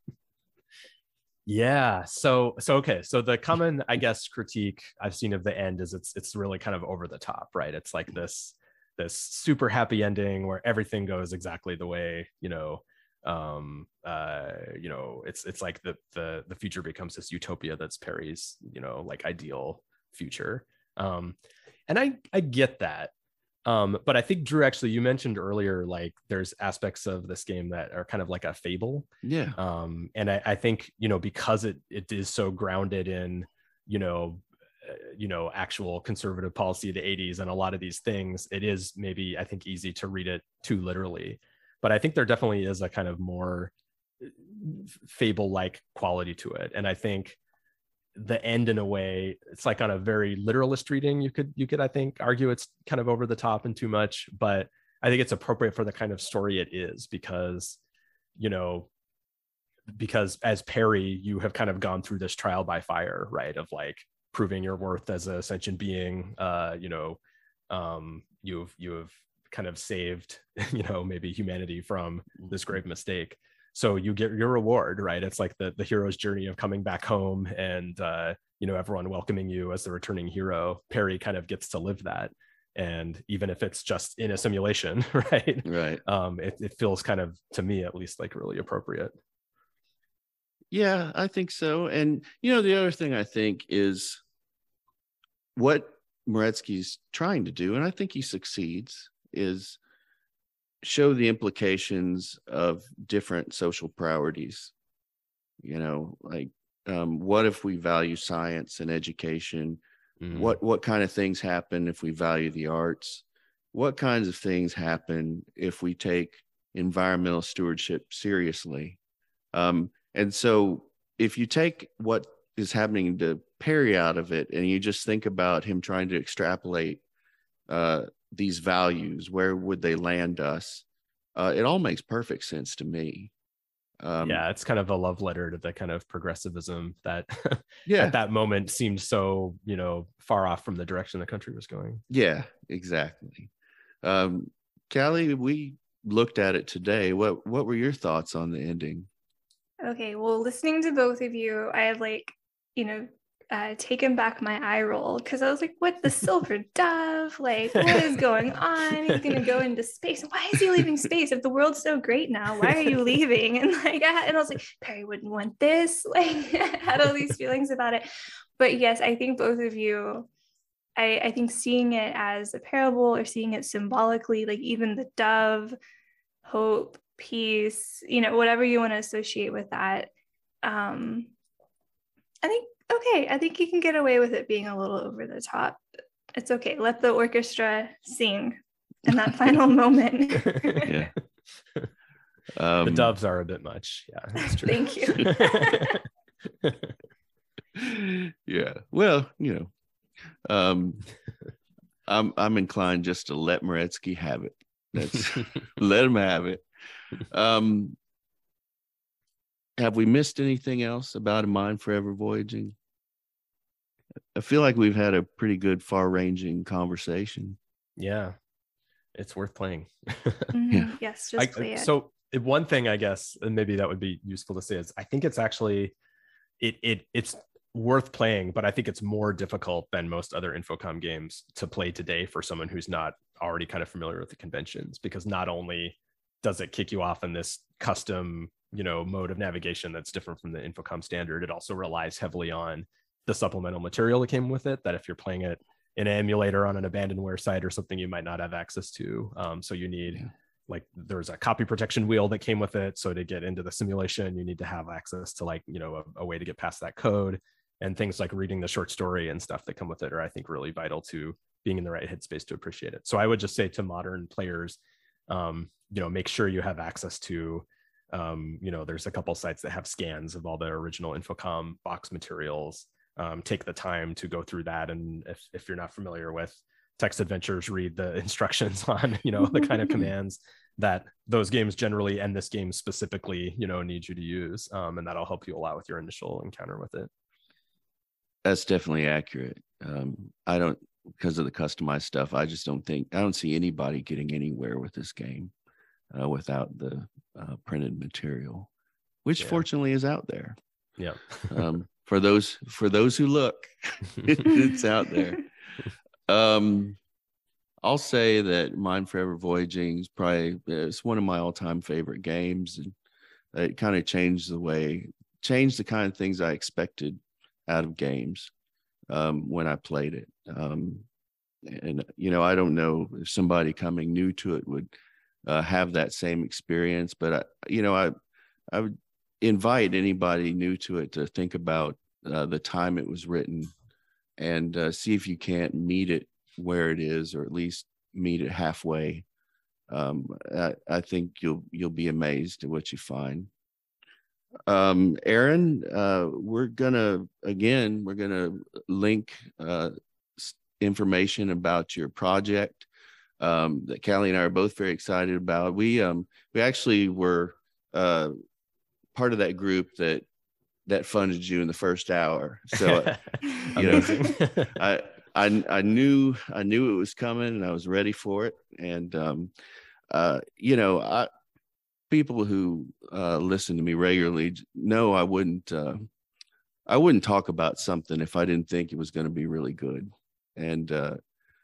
Yeah. So, so, okay. So the common, I guess, critique I've seen of the end is it's, it's really kind of over the top, right? It's like this, this super happy ending where everything goes exactly the way, you know, um, uh, you know, it's, it's like the, the, the future becomes this utopia that's Perry's, you know, like ideal future. Um, and I, I get that. Um, but I think, Drew, actually, you mentioned earlier, like there's aspects of this game that are kind of like a fable. Yeah. Um, and I, I think, you know, because it it is so grounded in, you know, uh, you know, actual conservative policy of the eighties and a lot of these things, it is maybe, I think, easy to read it too literally. But I think there definitely is a kind of more fable-like quality to it. And I think the end, in a way, it's like on a very literalist reading, you could you could I think argue it's kind of over the top and too much, but I think it's appropriate for the kind of story it is, because, you know, because as Perry, you have kind of gone through this trial by fire, right, of like proving your worth as a sentient being. Uh you know, um you've you have kind of saved, you know, maybe humanity from this grave mistake. So you get your reward, right? It's like the, the hero's journey of coming back home and, uh, you know, everyone welcoming you as the returning hero. Perry kind of gets to live that. And even if it's just in a simulation, right? Right. Um, it, it feels kind of, to me at least, like really appropriate. Yeah, I think so. And, you know, the other thing I think is what Meretzky's trying to do, and I think he succeeds, is show the implications of different social priorities. You know, like um, what if we value science and education Mm. What what kind of things happen if we value the arts? What kinds of things happen if we take environmental stewardship seriously? Um, and so if you take what is happening to Perry out of it, and you just think about him trying to extrapolate uh, these values, where would they land us? Uh, it all makes perfect sense to me. Um, yeah, it's kind of a love letter to the kind of progressivism that yeah. at that moment seemed so, you know, far off from the direction the country was going. Yeah, exactly. Um, Callie, we looked at it today. What what were your thoughts on the ending? Okay, well, listening to both of you, I have like, you know, uh, taken back my eye roll because I was like, what, the silver dove? Like, what is going on? He's going to go into space. Why is he leaving space? If the world's so great now, why are you leaving? And like, I had, and I was like, Perry wouldn't want this. Like, I had all these feelings about it. But yes, I think both of you, I, I think seeing it as a parable or seeing it symbolically, like even the dove, hope, peace, you know, whatever you want to associate with that. Um, I think, okay, I think you can get away with it being a little over the top. It's okay. Let the orchestra sing in that final moment. Yeah. Um, the doves are a bit much. Yeah, that's true. Thank you. Yeah. Well, you know, um, I'm I'm inclined just to let Moretzky have it. That's let him have it. Um, have we missed anything else about A Mind Forever Voyaging? I feel like we've had a pretty good far-ranging conversation. Yeah, it's worth playing. Mm-hmm. Yeah. Yes, just I, play it. So one thing I guess, and maybe that would be useful to say, is I think it's actually it it it's worth playing, but I think it's more difficult than most other Infocom games to play today for someone who's not already kind of familiar with the conventions, because not only does it kick you off in this custom, you know, mode of navigation that's different from the Infocom standard, it also relies heavily on the supplemental material that came with it, that if you're playing it in an emulator on an abandonware site or something, you might not have access to. Um, so you need, yeah. like, there's a copy protection wheel that came with it. So to get into the simulation, you need to have access to, like, you know, a, a way to get past that code, and things like reading the short story and stuff that come with it are, I think, really vital to being in the right headspace to appreciate it. So I would just say to modern players, um, you know, make sure you have access to, um, you know, there's a couple sites that have scans of all the original Infocom box materials. Um, take the time to go through that. And if, if you're not familiar with Text Adventures, read the instructions on, you know, the kind of commands that those games generally, and this game specifically, you know, need you to use. Um, and that'll help you a lot with your initial encounter with it. That's definitely accurate. Um, I don't, because of the customized stuff, I just don't think, I don't see anybody getting anywhere with this game uh, without the uh, printed material, which yeah. fortunately is out there. Yeah. um, for those, for those who look, it's out there. Um, I'll say that Mind Forever Voyaging is probably, it's one of my all-time favorite games. And it kind of changed the way, changed the kind of things I expected out of games um, when I played it. Um, and, you know, I don't know if somebody coming new to it would uh, have that same experience, but, I, you know, I, I would invite anybody new to it to think about uh, the time it was written and uh, see if you can't meet it where it is, or at least meet it halfway. Um, I, I think you'll, you'll be amazed at what you find. Um, Aaron, uh, we're gonna, again, we're gonna link uh, information about your project um, that Callie and I are both very excited about. We um, we actually were uh, part of that group that that funded you in the first hour. So you know, I I I knew I knew it was coming, and I was ready for it. And um, uh, you know, I. people who uh, listen to me regularly know I wouldn't uh, I wouldn't talk about something if I didn't think it was going to be really good. And uh,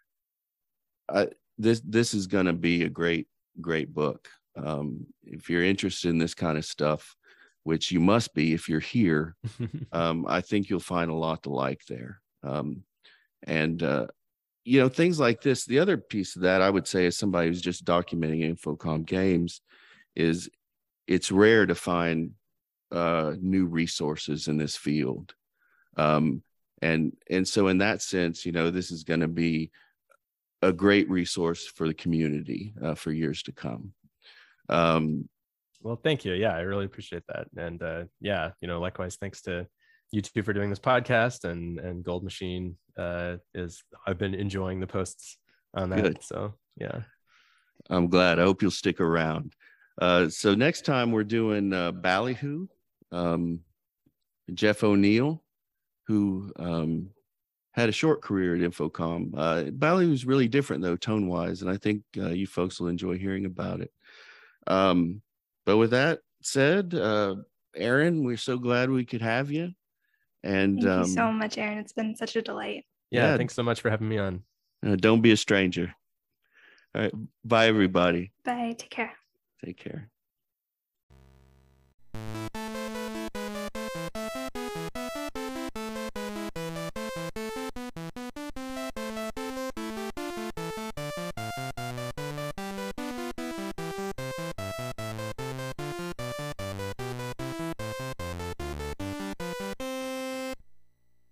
I, this this is going to be a great great book. Um, if you're interested in this kind of stuff, which you must be if you're here, um, I think you'll find a lot to like there. Um, and uh, you know, things like this. The other piece of that I would say, as somebody who's just documenting Infocom games, is it's rare to find uh, new resources in this field. Um, And, and so in that sense, you know, this is going to be a great resource for the community uh, for years to come. Um, well, thank you. Yeah, I really appreciate that. And uh, yeah, you know, likewise, thanks to you two for doing this podcast, and and Gold Machine uh, is, I've been enjoying the posts on that. Good. So yeah, I'm glad. I hope you'll stick around. Uh, so next time we're doing uh, Ballyhoo, um, Jeff O'Neill, who um, had a short career at Infocom. Uh, Ballyhoo is really different though, tone wise, and I think uh, you folks will enjoy hearing about it. Um, but with that said, uh, Aaron, we're so glad we could have you. And thank um, you so much, Aaron. It's been such a delight. Yeah, yeah, thanks so much for having me on. Uh, don't be a stranger. All right, bye everybody. Bye. Take care. Take care.